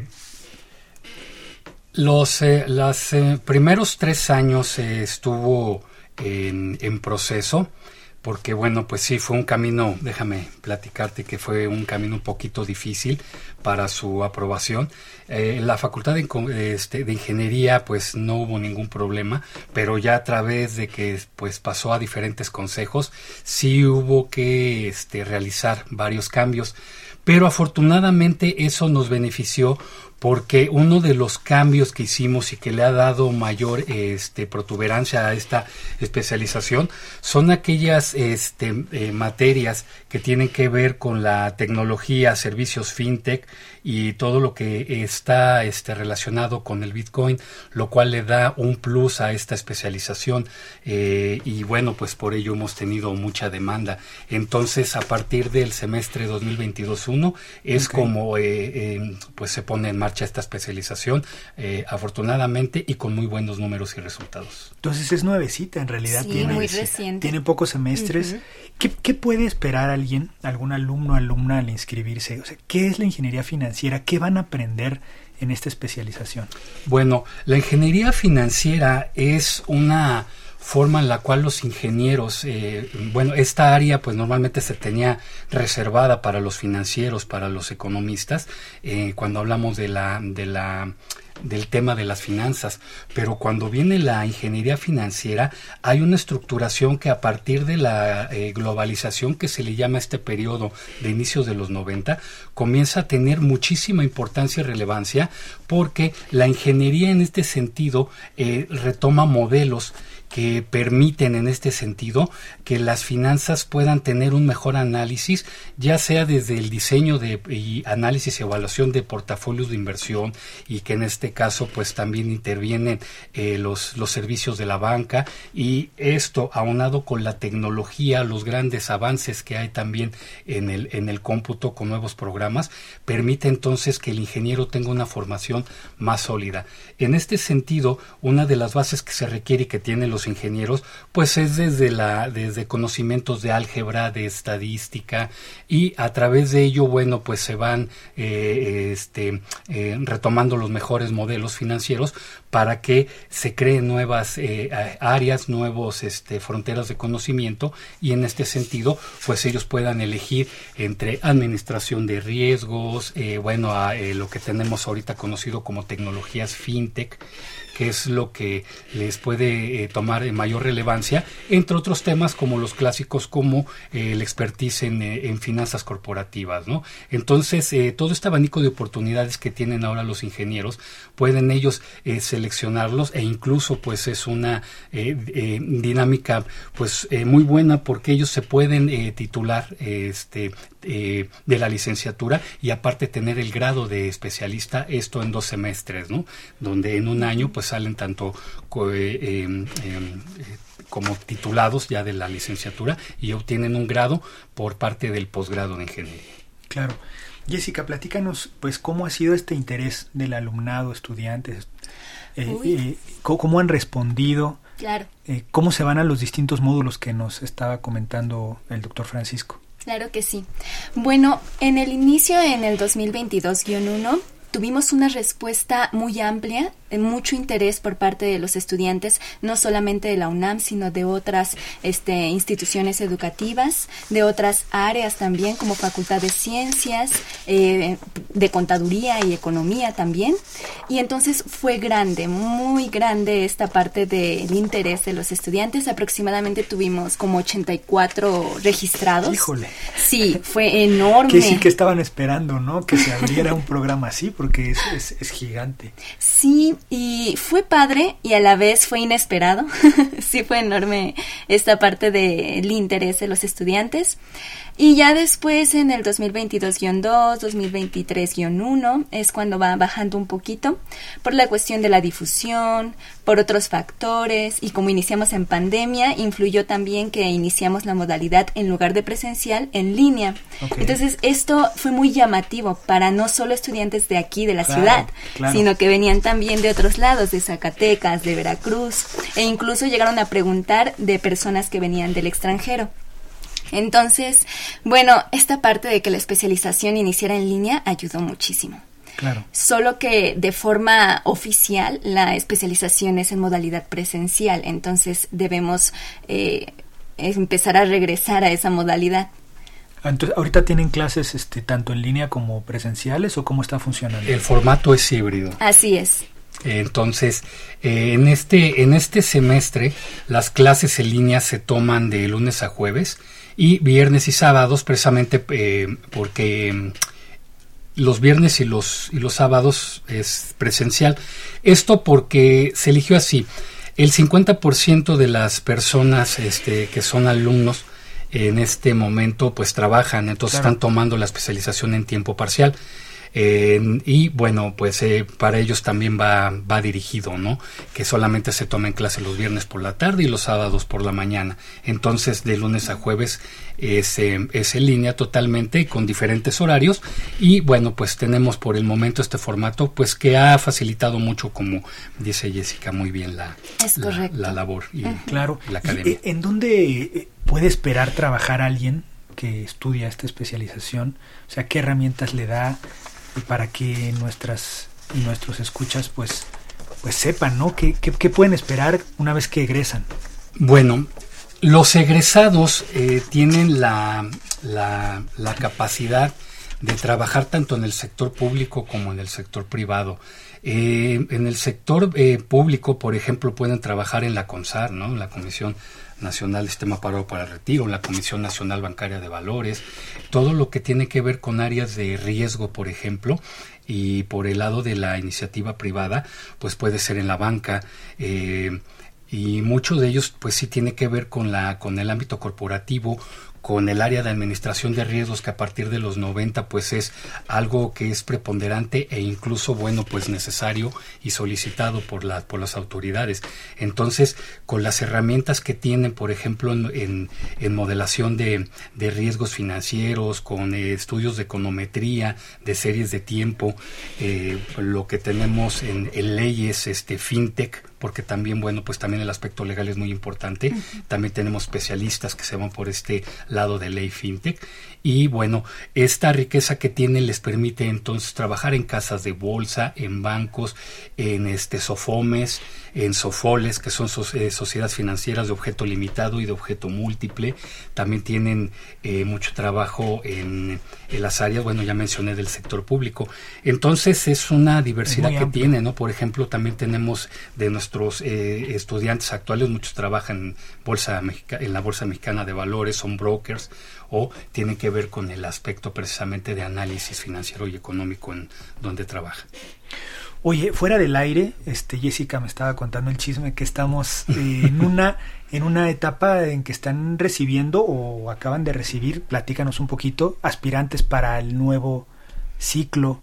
Los eh, los eh, primeros tres años eh, estuvo en, en proceso, porque bueno, pues sí, fue un camino, déjame platicarte que fue un camino un poquito difícil para su aprobación. Eh, la Facultad de, este, de Ingeniería pues no hubo ningún problema, pero ya a través de que pues pasó a diferentes consejos, sí hubo que este, realizar varios cambios, pero afortunadamente eso nos benefició, porque uno de los cambios que hicimos y que le ha dado mayor este, protuberancia a esta especialización son aquellas este, eh, materias que tienen que ver con la tecnología, servicios fintech y todo lo que está este, relacionado con el Bitcoin, lo cual le da un plus a esta especialización eh, y bueno, pues por ello hemos tenido mucha demanda. Entonces, a partir del semestre dos mil veintidós uno es okay. como eh, eh, pues se pone en marcha esta especialización, eh, afortunadamente, y con muy buenos números y resultados. Entonces es nuevecita, en realidad. Sí, tiene, muy reciente. Tiene pocos semestres. Uh-huh. ¿Qué, ¿Qué puede esperar alguien, algún alumno o alumna al inscribirse? O sea, ¿qué es la ingeniería financiera? ¿Qué van a aprender en esta especialización? Bueno, la ingeniería financiera es una forma en la cual los ingenieros, eh, bueno, esta área pues normalmente se tenía reservada para los financieros, para los economistas, eh, cuando hablamos de la, de la, del tema de las finanzas, pero cuando viene la ingeniería financiera hay una estructuración que a partir de la eh, globalización que se le llama este periodo de inicios de los noventa, comienza a tener muchísima importancia y relevancia, porque la ingeniería en este sentido eh, retoma modelos que permiten en este sentido que las finanzas puedan tener un mejor análisis, ya sea desde el diseño de y análisis y evaluación de portafolios de inversión, y que en este caso pues también intervienen eh, los, los servicios de la banca, y esto aunado con la tecnología, los grandes avances que hay también en el, en el cómputo con nuevos programas, permite entonces que el ingeniero tenga una formación más sólida. En este sentido, una de las bases que se requiere y que tienen los ingenieros pues es desde la desde conocimientos de álgebra, de estadística, y a través de ello bueno pues se van eh, este eh, retomando los mejores modelos financieros para que se creen nuevas eh, áreas, nuevos este fronteras de conocimiento, y en este sentido pues ellos puedan elegir entre administración de riesgos, eh, bueno a, eh, lo que tenemos ahorita conocido como tecnologías fintech, que es lo que les puede eh, tomar eh, mayor relevancia, entre otros temas como los clásicos como eh, el expertise en, eh, en finanzas corporativas, ¿no? Entonces, eh, todo este abanico de oportunidades que tienen ahora los ingenieros, pueden ellos eh, seleccionarlos, e incluso pues es una eh, eh, dinámica pues eh, muy buena, porque ellos se pueden eh, titular eh, este eh, de la licenciatura y aparte tener el grado de especialista, esto en dos semestres, ¿no? Donde en un año pues salen tanto eh, eh, eh, como titulados ya de la licenciatura y obtienen un grado por parte del posgrado de ingeniería. Claro. Jessica, platícanos pues cómo ha sido este interés del alumnado, estudiantes, eh, eh, cómo, cómo han respondido, claro. eh, cómo se van a los distintos módulos que nos estaba comentando el doctor Francisco. Claro que sí. Bueno, en el inicio, en el dos mil veintidós uno, tuvimos una respuesta muy amplia mucho interés por parte de los estudiantes, no solamente de la UNAM, sino de otras este, instituciones educativas, de otras áreas también, como Facultad de Ciencias, eh, de Contaduría y Economía también. Y entonces fue grande, muy grande esta parte del interés de los estudiantes. Aproximadamente tuvimos como ochenta y cuatro registrados. Híjole. Sí, fue enorme. Que sí que estaban esperando, ¿no? Que se abriera un programa así, porque es, es, es gigante. Sí, y fue padre y a la vez fue inesperado. Sí, fue enorme esta parte del interés de los estudiantes. Y ya después en el dos mil veintidós guión dos, dos mil veintitrés guión uno es cuando va bajando un poquito por la cuestión de la difusión, por otros factores, y como iniciamos en pandemia, influyó también que iniciamos la modalidad en lugar de presencial en línea. Okay. Entonces esto fue muy llamativo para no solo estudiantes de aquí, de la claro, ciudad, claro. sino que venían también de otros lados, de Zacatecas, de Veracruz, e incluso llegaron a preguntar de personas que venían del extranjero. Entonces, bueno, esta parte de que la especialización iniciara en línea ayudó muchísimo. Claro. Solo que de forma oficial la especialización es en modalidad presencial, entonces debemos eh, empezar a regresar a esa modalidad. Entonces, ¿ahorita tienen clases este, tanto en línea como presenciales o cómo está funcionando? El formato es híbrido. Así es. Entonces, eh, en este en este semestre las clases en línea se toman de lunes a jueves y viernes y sábados, precisamente eh, porque eh, los viernes y los y los sábados es presencial. Esto porque se eligió así. El cincuenta por ciento de las personas este, que son alumnos en este momento pues trabajan, entonces claro. están tomando la especialización en tiempo parcial. Eh, y bueno, pues eh, para ellos también va, va dirigido, ¿no? Que solamente se tomen clases los viernes por la tarde y los sábados por la mañana. Entonces, de lunes a jueves es, eh, es en línea totalmente con diferentes horarios. Y bueno, pues tenemos por el momento este formato, pues que ha facilitado mucho, como dice Jessica muy bien, la, la, la labor y uh-huh. claro. la academia. ¿Y, ¿En dónde puede esperar trabajar alguien que estudia esta especialización? O sea, ¿qué herramientas le da para que nuestras y nuestros escuchas pues pues sepan, ¿no? ¿Qué, qué, qué pueden esperar una vez que egresan? Bueno, los egresados eh, tienen la, la, la capacidad de trabajar tanto en el sector público como en el sector privado. Eh, en el sector eh, público, por ejemplo, pueden trabajar en la CONSAR, ¿no? En la Comisión Nacional de Sistema Paro para Retiro, la Comisión Nacional Bancaria de Valores, todo lo que tiene que ver con áreas de riesgo, por ejemplo, y por el lado de la iniciativa privada, pues puede ser en la banca, eh, y mucho de ellos pues sí tiene que ver con la con el ámbito corporativo, con el área de administración de riesgos, que a partir de los noventa pues es algo que es preponderante e incluso bueno pues necesario y solicitado por la, por las autoridades. Entonces, con las herramientas que tienen, por ejemplo, en, en, en modelación de, de riesgos financieros, con eh, estudios de econometría, de series de tiempo, eh, lo que tenemos en, en leyes, este fintech, porque también, bueno, pues también el aspecto legal es muy importante. Uh-huh. También tenemos especialistas que se van por este lado de ley fintech. Y bueno, esta riqueza que tienen les permite entonces trabajar en casas de bolsa, en bancos, en este sofomes, en sofoles, que son so, eh, sociedades financieras de objeto limitado y de objeto múltiple. También tienen eh, mucho trabajo en, en las áreas, bueno, ya mencioné, del sector público. Entonces es una diversidad que amplio. tiene, ¿no? Por ejemplo, también tenemos de nuestros eh, estudiantes actuales, muchos trabajan en, bolsa Mexica, en la Bolsa Mexicana de Valores, son brokers, o tienen que ver con el aspecto precisamente de análisis financiero y económico en donde trabaja. Oye, fuera del aire, este Jessica me estaba contando el chisme que estamos eh, en una en una etapa en que están recibiendo o acaban de recibir, platícanos un poquito, aspirantes para el nuevo ciclo.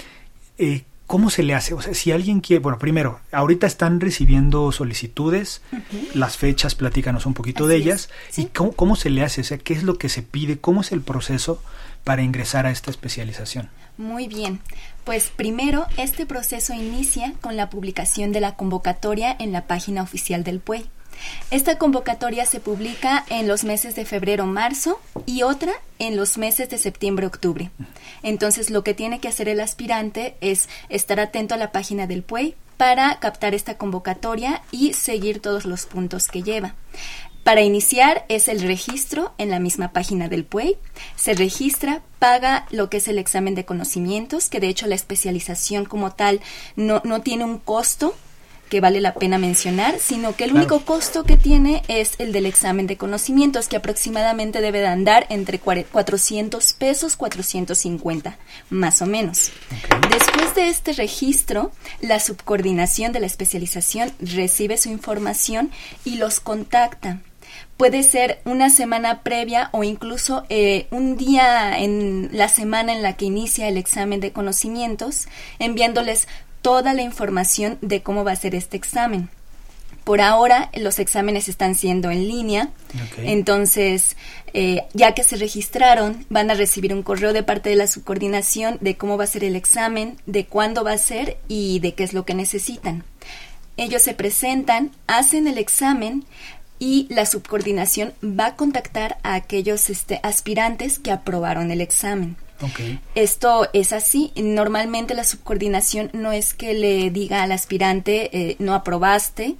Eh, ¿Cómo se le hace? O sea, si alguien quiere, bueno, primero, ahorita están recibiendo solicitudes, uh-huh. las fechas, platícanos un poquito Así de ellas, es, ¿sí? y cómo, cómo se le hace, o sea, qué es lo que se pide, cómo es el proceso para ingresar a esta especialización. Muy bien, pues primero este proceso inicia con la publicación de la convocatoria en la página oficial del P U E. Esta convocatoria se publica en los meses de febrero-marzo y otra en los meses de septiembre-octubre. Entonces, lo que tiene que hacer el aspirante es estar atento a la página del P U E, para captar esta convocatoria y seguir todos los puntos que lleva. Para iniciar es el registro en la misma página del P U E I. Se registra, paga lo que es el examen de conocimientos, que de hecho la especialización como tal no, no tiene un costo que vale la pena mencionar, sino que el claro. único costo que tiene es el del examen de conocimientos, que aproximadamente debe de andar entre cuatrocientos pesos, cuatrocientos cincuenta, más o menos. Okay. Después de este registro, la subcoordinación de la especialización recibe su información y los contacta. Puede ser una semana previa o incluso eh, un día en la semana en la que inicia el examen de conocimientos, enviándoles toda la información de cómo va a ser este examen. Por ahora, los exámenes están siendo en línea, okay. entonces, eh, ya que se registraron, van a recibir un correo de parte de la subcoordinación de cómo va a ser el examen, de cuándo va a ser y de qué es lo que necesitan. Ellos se presentan, hacen el examen y la subcoordinación va a contactar a aquellos este, aspirantes que aprobaron el examen. Okay. Esto es así. Normalmente la subcoordinación no es que le diga al aspirante eh, no aprobaste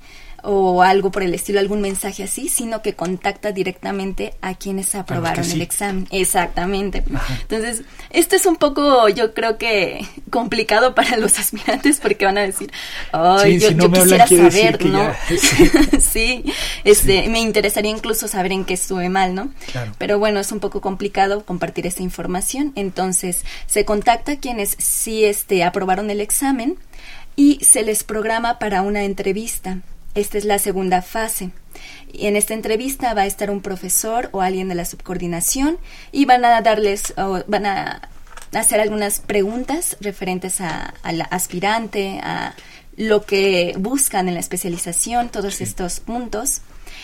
o algo por el estilo, algún mensaje así, sino que contacta directamente a quienes aprobaron sí. el examen. Exactamente. Ajá. Entonces, esto es un poco, yo creo que complicado para los aspirantes porque van a decir, ay, sí, yo, si no yo quisiera saber, ¿no? Ya, sí, sí este, sí. me interesaría incluso saber en qué estuve mal, ¿no? Claro. Pero bueno, es un poco complicado compartir esa información. Entonces, se contacta a quienes sí este, aprobaron el examen y se les programa para una entrevista. Esta es la segunda fase. Y en esta entrevista va a estar un profesor o alguien de la subcoordinación y van a darles, o van a hacer algunas preguntas referentes a, al aspirante, a lo que buscan en la especialización, todos sí. estos puntos.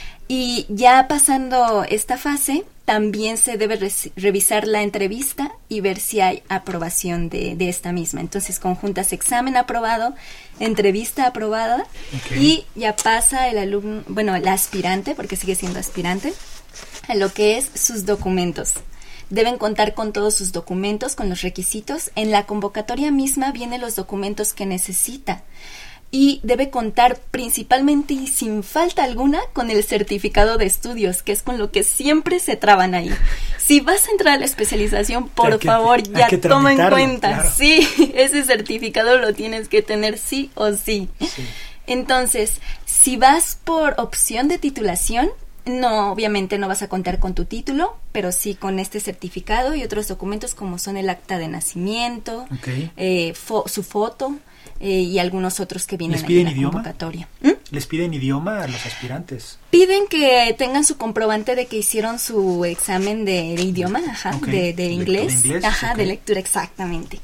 Y ya pasando esta fase, también se debe re- revisar la entrevista y ver si hay aprobación de, de esta misma. Entonces, conjuntas examen aprobado, entrevista aprobada, okay. y ya pasa el alumno, bueno, el aspirante, porque sigue siendo aspirante, a lo que es sus documentos. Deben contar con todos sus documentos, con los requisitos. En la convocatoria misma vienen los documentos que necesita. Y debe contar principalmente y sin falta alguna con el certificado de estudios, que es con lo que siempre se traban ahí. Si vas a entrar a la especialización, por que, favor, ya toma en cuenta. Claro. Sí, ese certificado lo tienes que tener sí o sí. sí. Entonces, si vas por opción de titulación, no, obviamente no vas a contar con tu título, pero sí con este certificado y otros documentos como son el acta de nacimiento, okay. eh, fo- su foto, Eh, y algunos otros que vienen en la idioma? Convocatoria. ¿Mm? ¿Les piden idioma a los aspirantes? Piden que tengan su comprobante de que hicieron su examen de, de idioma, ajá, okay. de, de inglés, de inglés, ajá, okay. de lectura, exactamente.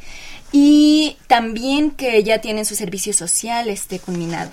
Y también que ya tienen su servicio social este culminado.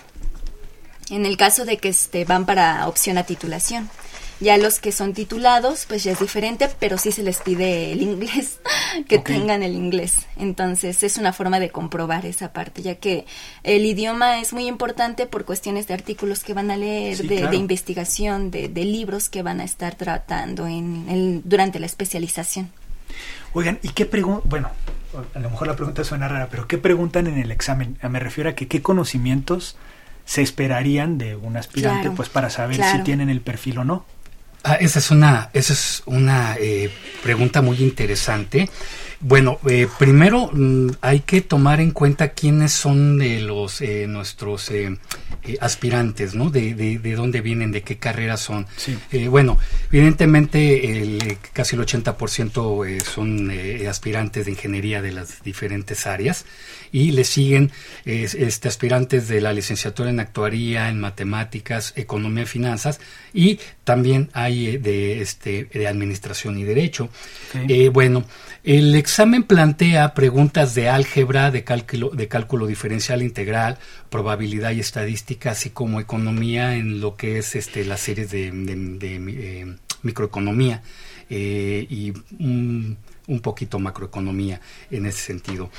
En el caso de que este, van para opción a titulación. Ya los que son titulados, pues ya es diferente, pero sí se les pide el inglés, que okay. tengan el inglés. Entonces, es una forma de comprobar esa parte, ya que el idioma es muy importante por cuestiones de artículos que van a leer, sí, de, claro. de investigación, de, de libros que van a estar tratando en el, durante la especialización. Oigan, ¿y qué preguntan? Bueno, a lo mejor la pregunta suena rara, pero ¿qué preguntan en el examen? Me refiero a que qué conocimientos se esperarían de un aspirante, claro, pues para saber claro. si tienen el perfil o no. Ah, esa es una, esa es una eh, pregunta muy interesante. Bueno, eh, primero mm, hay que tomar en cuenta quiénes son eh, los eh, nuestros eh, eh, aspirantes, ¿no? De, de, de dónde vienen, de qué carreras son. Sí. Eh, bueno, evidentemente el, casi el ochenta por ciento eh, son eh, aspirantes de ingeniería de las diferentes áreas y le siguen eh, este, aspirantes de la licenciatura en actuaría, en matemáticas, economía y finanzas, y también hay eh, de, este, de administración y derecho. Okay. Eh, bueno, el examen plantea preguntas de álgebra, de cálculo, de cálculo diferencial integral, probabilidad y estadística, así como economía en lo que es este, las series de, de, de, de eh, microeconomía eh, y un, un poquito macroeconomía en ese sentido.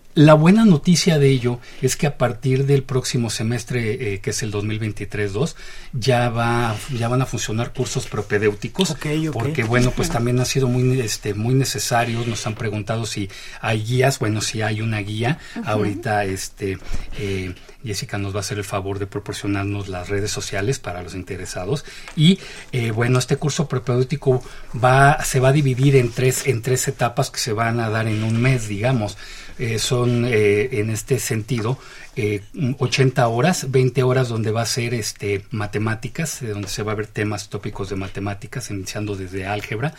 La buena noticia de ello es que a partir del próximo semestre, eh, que es el dos mil veintitrés dos, ya va ya van a funcionar cursos propedéuticos, okay, okay. porque bueno, pues también ha sido muy este muy necesarios. Nos han preguntado si hay guías. Bueno, si hay una guía. Uh-huh. Ahorita este eh, Jessica nos va a hacer el favor de proporcionarnos las redes sociales para los interesados. Y eh, bueno, este curso propedéutico va se va a dividir en tres en tres etapas que se van a dar en un mes, digamos. Eh, son eh, en este sentido eh, ochenta horas, veinte horas donde va a ser este matemáticas, eh, donde se va a ver temas tópicos de matemáticas, iniciando desde álgebra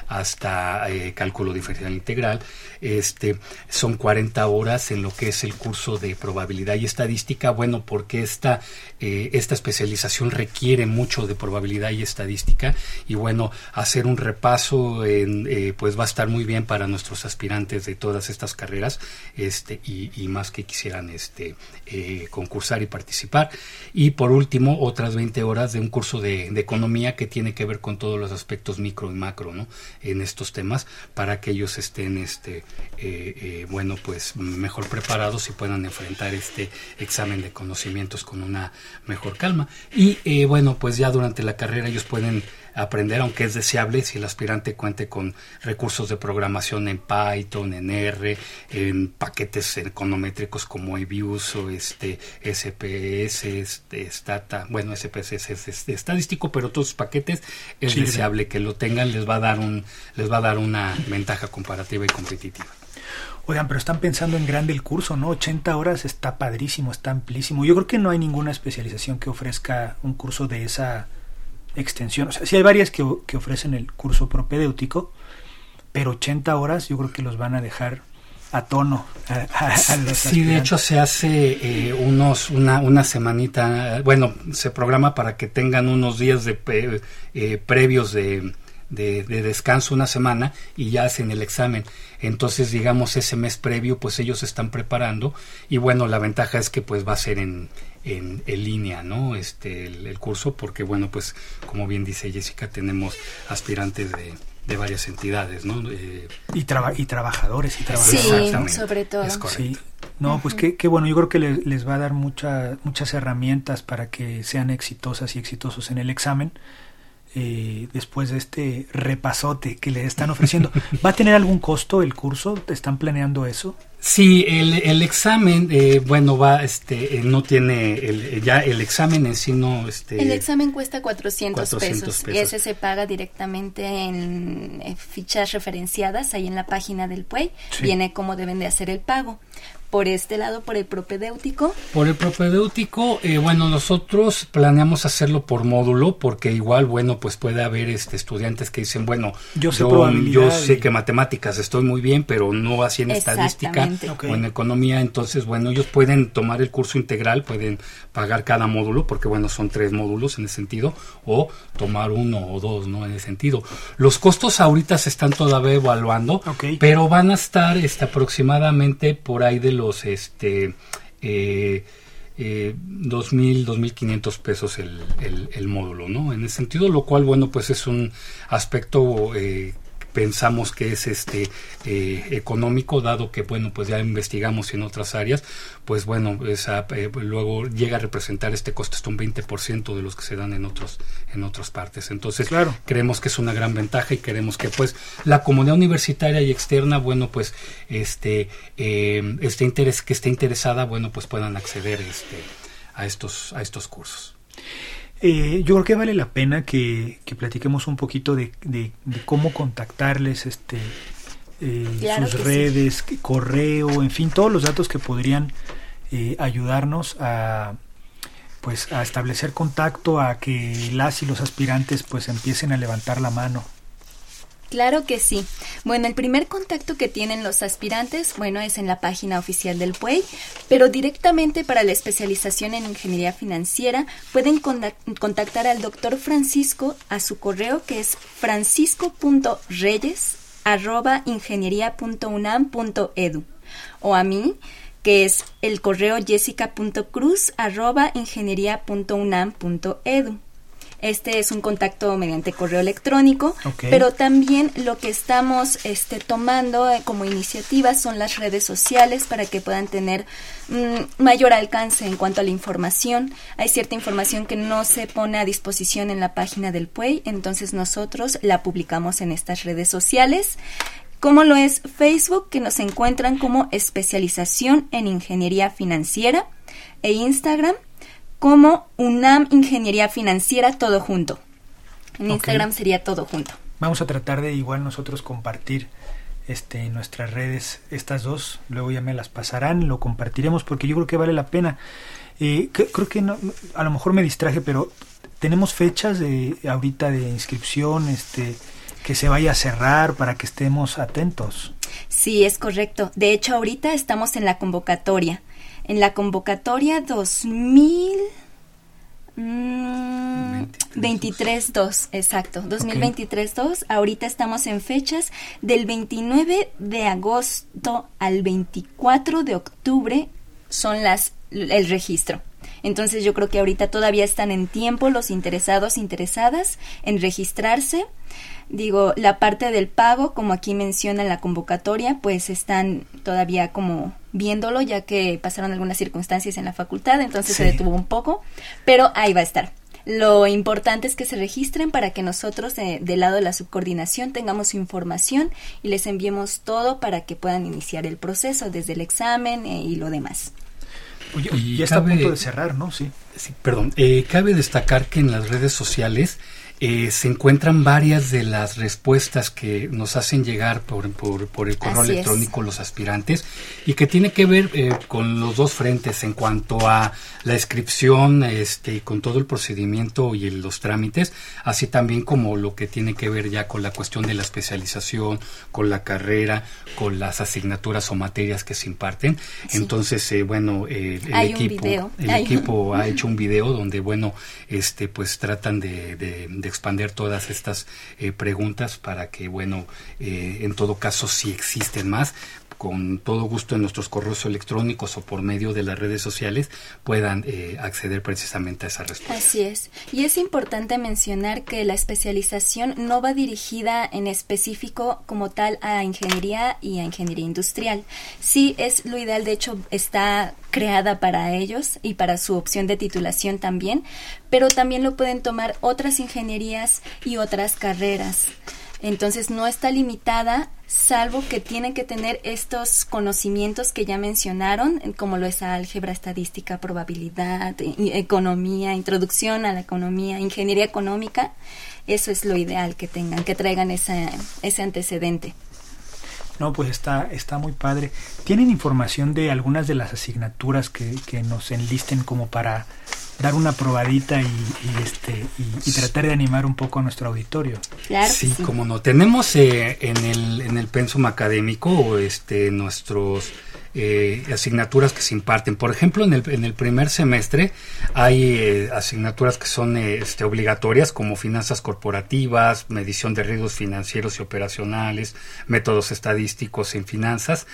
hasta eh, cálculo diferencial integral. Este, son cuarenta horas en lo que es el curso de probabilidad y estadística, bueno, porque esta, eh, esta especialización requiere mucho de probabilidad y estadística, y bueno, hacer un repaso en, eh, pues va a estar muy bien para nuestros aspirantes de todas estas carreras, este, y, y más que quisieran este eh, concursar y participar. Y por último, otras veinte horas de un curso de, de economía que tiene que ver con todos los aspectos micro y macro, ¿no?, en estos temas, para que ellos estén este eh, eh, bueno, pues mejor preparados y puedan enfrentar este examen de conocimientos con una mejor calma. Y eh, bueno, pues ya durante la carrera ellos pueden aprender, aunque es deseable si el aspirante cuente con recursos de programación en Python, en R, en paquetes econométricos como eViews o este S P S, este Stata, bueno, S P S es, es, es estadístico, pero todos los paquetes es sí, deseable sí. que lo tengan, les va a dar un les va a dar una ventaja comparativa y competitiva. Oigan, pero están pensando en grande el curso, ¿no? ochenta horas está padrísimo, está amplísimo. Yo creo que no hay ninguna especialización que ofrezca un curso de esa extensión. O sea, sí hay varias que, que ofrecen el curso propedéutico, pero ochenta horas yo creo que los van a dejar a tono a, a, a los sí, de hecho se hace eh, unos una una semanita, bueno, se programa para que tengan unos días de eh, previos de De, de descanso, una semana, y ya hacen el examen. Entonces, digamos, ese mes previo, pues ellos se están preparando, y bueno, la ventaja es que pues va a ser en, en, en línea, ¿no? Este, el, el curso, porque bueno, pues como bien dice Jessica, tenemos aspirantes de, de varias entidades, ¿no? Eh, y, traba, y trabajadores y trabajadores. Sí, sobre todo. Es correcto. Sí. No, uh-huh. pues qué, qué bueno, yo creo que les, les va a dar mucha, muchas herramientas para que sean exitosas y exitosos en el examen. Eh, después de este repasote que le están ofreciendo. ¿Va a tener algún costo el curso? ¿Están planeando eso? Sí, el, el examen, eh, bueno, va, este, eh, no tiene, el, ya el examen en sí no, este... El examen cuesta cuatrocientos, cuatrocientos pesos, pesos, y ese se paga directamente en, en fichas referenciadas, ahí en la página del P U E I, sí. Viene cómo deben de hacer el pago. Por este lado, por el propedéutico. Por el propedéutico, eh, bueno, nosotros planeamos hacerlo por módulo, porque igual, bueno, pues puede haber este estudiantes que dicen, bueno, yo sé, yo, yo sé y... que matemáticas estoy muy bien, pero no así en estadística okay. o en economía. Entonces, bueno, ellos pueden tomar el curso integral, pueden pagar cada módulo, porque bueno, son tres módulos en ese sentido, o tomar uno o dos, ¿no? En ese sentido. Los costos ahorita se están todavía evaluando, okay. pero van a estar este, aproximadamente por ahí de los este eh, eh, dos mil, dos mil quinientos pesos el, el, el módulo, ¿no? En ese sentido, lo cual, bueno, pues es un aspecto eh, pensamos que es este eh, económico, dado que, bueno, pues ya investigamos en otras áreas, pues bueno, esa, eh, luego llega a representar este costo hasta un veinte por ciento de los que se dan en otros en otras partes. Entonces, claro. creemos que es una gran ventaja y queremos que pues la comunidad universitaria y externa, bueno, pues este eh, este interés que esté interesada, bueno, pues puedan acceder este a estos a estos cursos. Eh, yo creo que vale la pena que, que platiquemos un poquito de, de, de cómo contactarles, este, eh, claro sus redes, sí. correo, en fin, todos los datos que podrían eh, ayudarnos a, pues, a establecer contacto, a que las y los aspirantes pues empiecen a levantar la mano. Claro que sí. Bueno, el primer contacto que tienen los aspirantes, bueno, es en la página oficial del P U E I, pero directamente para la especialización en ingeniería financiera pueden contactar al doctor Francisco a su correo, que es francisco punto reyes arroba ingeniería punto unam punto edu, o a mí, que es el correo jessica punto cruz arroba ingeniería punto unam punto edu. Este es un contacto mediante correo electrónico, okay. Pero también lo que estamos este, tomando eh, como iniciativa son las redes sociales para que puedan tener mm, mayor alcance en cuanto a la información. Hay cierta información que no se pone a disposición en la página del P U E I, entonces nosotros la publicamos en estas redes sociales, como lo es Facebook, que nos encuentran como Especialización en Ingeniería Financiera, e Instagram como UNAM Ingeniería Financiera, todo junto. En okay. Instagram sería todo junto. Vamos a tratar de igual nosotros compartir este en nuestras redes estas dos, luego ya me las pasarán, lo compartiremos porque yo creo que vale la pena. Eh, que, creo que no, a lo mejor me distraje, pero tenemos fechas de ahorita de inscripción, este que se vaya a cerrar para que estemos atentos. Sí, es correcto. De hecho, ahorita estamos en la convocatoria. En la convocatoria dos mil veintitrés dos, exacto, dos mil veintitrés dos. Okay. Ahorita estamos en fechas del veintinueve de agosto al veinticuatro de octubre son las el registro. Entonces yo creo que ahorita todavía están en tiempo los interesados, interesadas en registrarse. Digo, la parte del pago, como aquí menciona la convocatoria, pues están todavía como viéndolo, ya que pasaron algunas circunstancias en la facultad, entonces sí. Se detuvo un poco, pero ahí va a estar. Lo importante es que se registren para que nosotros, eh, del lado de la subcoordinación, tengamos su información y les enviemos todo para que puedan iniciar el proceso, desde el examen eh, y lo demás. Oye, y ya está cabe, a punto de cerrar, ¿no? Sí. sí perdón, eh, cabe destacar que en las redes sociales Eh, se encuentran varias de las respuestas que nos hacen llegar por, por, por el correo Así electrónico es. Los aspirantes, y que tiene que ver eh, con los dos frentes en cuanto a la inscripción, este, con todo el procedimiento y el, los trámites, así también como lo que tiene que ver ya con la cuestión de la especialización, con la carrera, con las asignaturas o materias que se imparten. Sí. Entonces, eh, bueno, eh, el Hay equipo, el Hay equipo un... ha hecho un video donde, bueno, este, pues tratan de, de, de expandir todas estas eh, preguntas para que, bueno, eh, en todo caso, si existen más, con todo gusto en nuestros correos electrónicos o por medio de las redes sociales puedan eh, acceder precisamente a esa respuesta. Así es. Y es importante mencionar que la especialización no va dirigida en específico como tal a ingeniería y a ingeniería industrial. Sí, es lo ideal, de hecho está creada para ellos y para su opción de titulación también, pero también lo pueden tomar otras ingenierías y otras carreras. Entonces no está limitada, salvo que tienen que tener estos conocimientos que ya mencionaron, como lo es álgebra, estadística, probabilidad, economía, introducción a la economía, ingeniería económica. Eso es lo ideal que tengan, que traigan ese, ese antecedente. No, pues está, está muy padre. ¿Tienen información de algunas de las asignaturas que, que nos enlisten como para dar una probadita y, y este y, y tratar de animar un poco a nuestro auditorio? Claro, sí, sí. Como no. Tenemos eh, en el en el pensum académico este nuestros eh, asignaturas que se imparten. Por ejemplo, en el en el primer semestre hay eh, asignaturas que son eh, este, obligatorias, como finanzas corporativas, medición de riesgos financieros y operacionales, métodos estadísticos en finanzas,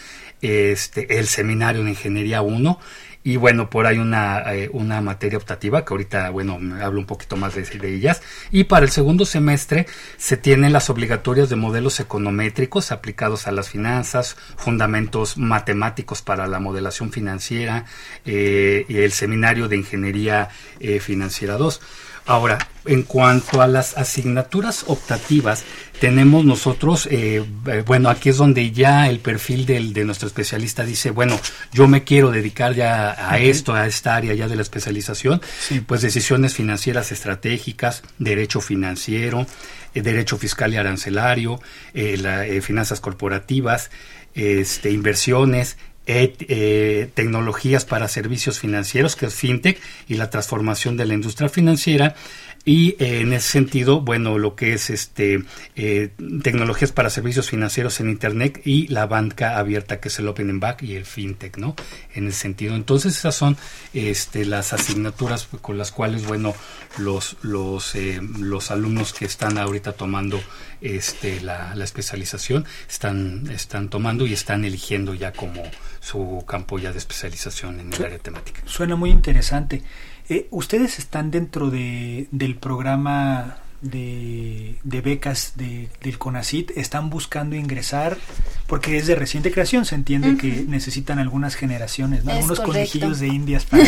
este el seminario de ingeniería uno. Y bueno, por ahí una, eh, una materia optativa que ahorita, bueno, me hablo un poquito más de, de ellas. Y para el segundo semestre se tienen las obligatorias de modelos econométricos aplicados a las finanzas, fundamentos matemáticos para la modelación financiera, eh, y el seminario de ingeniería eh, financiera dos. Ahora, en cuanto a las asignaturas optativas, tenemos nosotros, eh, bueno, aquí es donde ya el perfil del, de nuestro especialista dice, bueno, yo me quiero dedicar ya a okay. esto, a esta área ya de la especialización, sí. Pues decisiones financieras estratégicas, derecho financiero, eh, derecho fiscal y arancelario, eh, la, eh, finanzas corporativas, este, inversiones, Eh, eh, tecnologías para servicios financieros, que es fintech, y la transformación de la industria financiera. Y eh, en ese sentido, bueno, lo que es este eh, tecnologías para servicios financieros en internet y la banca abierta, que es el Open Bank y el fintech, ¿no? En ese sentido. Entonces esas son este las asignaturas con las cuales, bueno, los los eh, los alumnos que están ahorita tomando este la, la especialización están están tomando y están eligiendo ya como su campo ya de especialización en el área temática. Suena muy interesante. Eh, ¿Ustedes están dentro de, del programa de, de becas de, del CONACYT? ¿Están buscando ingresar? Porque es de reciente creación, se entiende uh-huh. que necesitan algunas generaciones, ¿no? Algunos conejillos de indias para,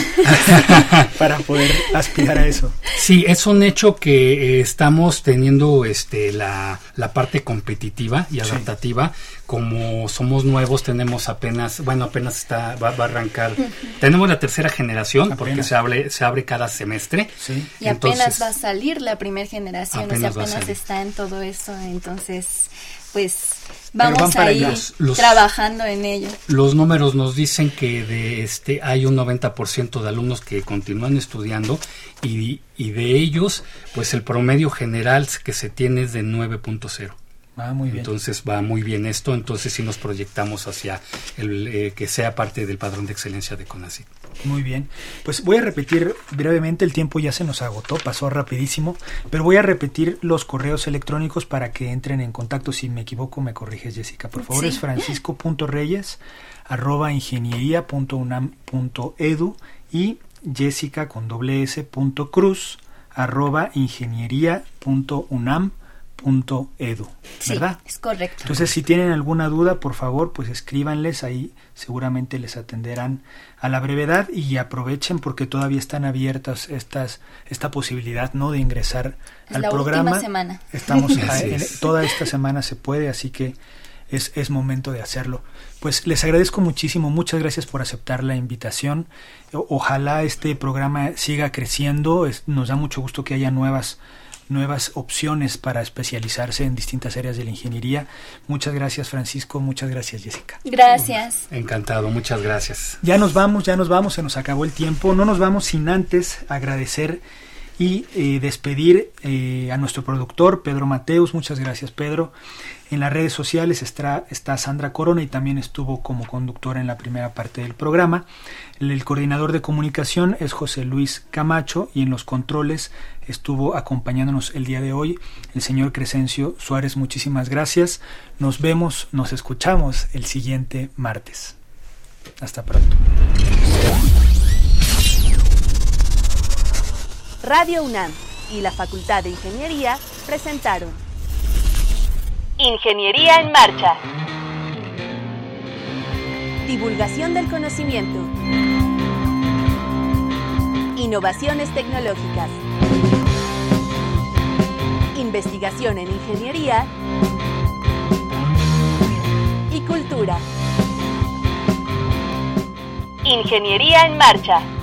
para poder aspirar a eso. Sí, es un hecho que eh, estamos teniendo este la, la parte competitiva y adaptativa. Sí. Como somos nuevos, tenemos apenas, bueno, apenas está va, va a arrancar. Uh-huh. Tenemos la tercera generación, apenas. Porque se abre, se abre cada semestre. Sí. Y entonces, apenas va a salir la primera generación, apenas o sea, apenas está en todo eso, entonces, pues vamos a ir los, los, trabajando en ello. Los números nos dicen que de este hay un noventa por ciento de alumnos que continúan estudiando y, y de ellos, pues el promedio general que se tiene es de nueve punto cero. Ah, muy bien. Entonces va muy bien esto, entonces sí nos proyectamos hacia el eh, que sea parte del padrón de excelencia de CONACYT. Muy bien, pues voy a repetir brevemente, el tiempo ya se nos agotó, pasó rapidísimo, pero voy a repetir los correos electrónicos para que entren en contacto. Si me equivoco me corriges, Jessica, por favor. Sí. Es francisco punto reyes arroba ingeniería punto unam punto edu y jessica con doble s punto cruz arroba ingeniería punto unam punto edu, ¿verdad? Sí, es correcto. Entonces, si tienen alguna duda, por favor, pues escríbanles, ahí seguramente les atenderán a la brevedad y aprovechen porque todavía están abiertas estas esta posibilidad, ¿no?, de ingresar es al la programa. Última semana. Estamos a, en, toda esta semana se puede, así que es es momento de hacerlo. Pues les agradezco muchísimo, muchas gracias por aceptar la invitación. O, ojalá este programa siga creciendo, es, nos da mucho gusto que haya nuevas nuevas opciones para especializarse en distintas áreas de la ingeniería. Muchas gracias, Francisco, muchas gracias, Jessica. Gracias. Encantado, muchas gracias. Ya nos vamos, ya nos vamos, se nos acabó el tiempo. No nos vamos sin antes agradecer y eh, despedir eh, a nuestro productor, Pedro Mateus. Muchas gracias, Pedro. En las redes sociales está, está Sandra Corona y también estuvo como conductora en la primera parte del programa. El, el coordinador de comunicación es José Luis Camacho y en los controles estuvo acompañándonos el día de hoy el señor Crescencio Suárez. Muchísimas gracias. Nos vemos, nos escuchamos el siguiente martes. Hasta pronto. Radio UNAM y la Facultad de Ingeniería presentaron Ingeniería en Marcha. Divulgación del conocimiento. Innovaciones tecnológicas. Investigación en ingeniería y cultura. Ingeniería en Marcha.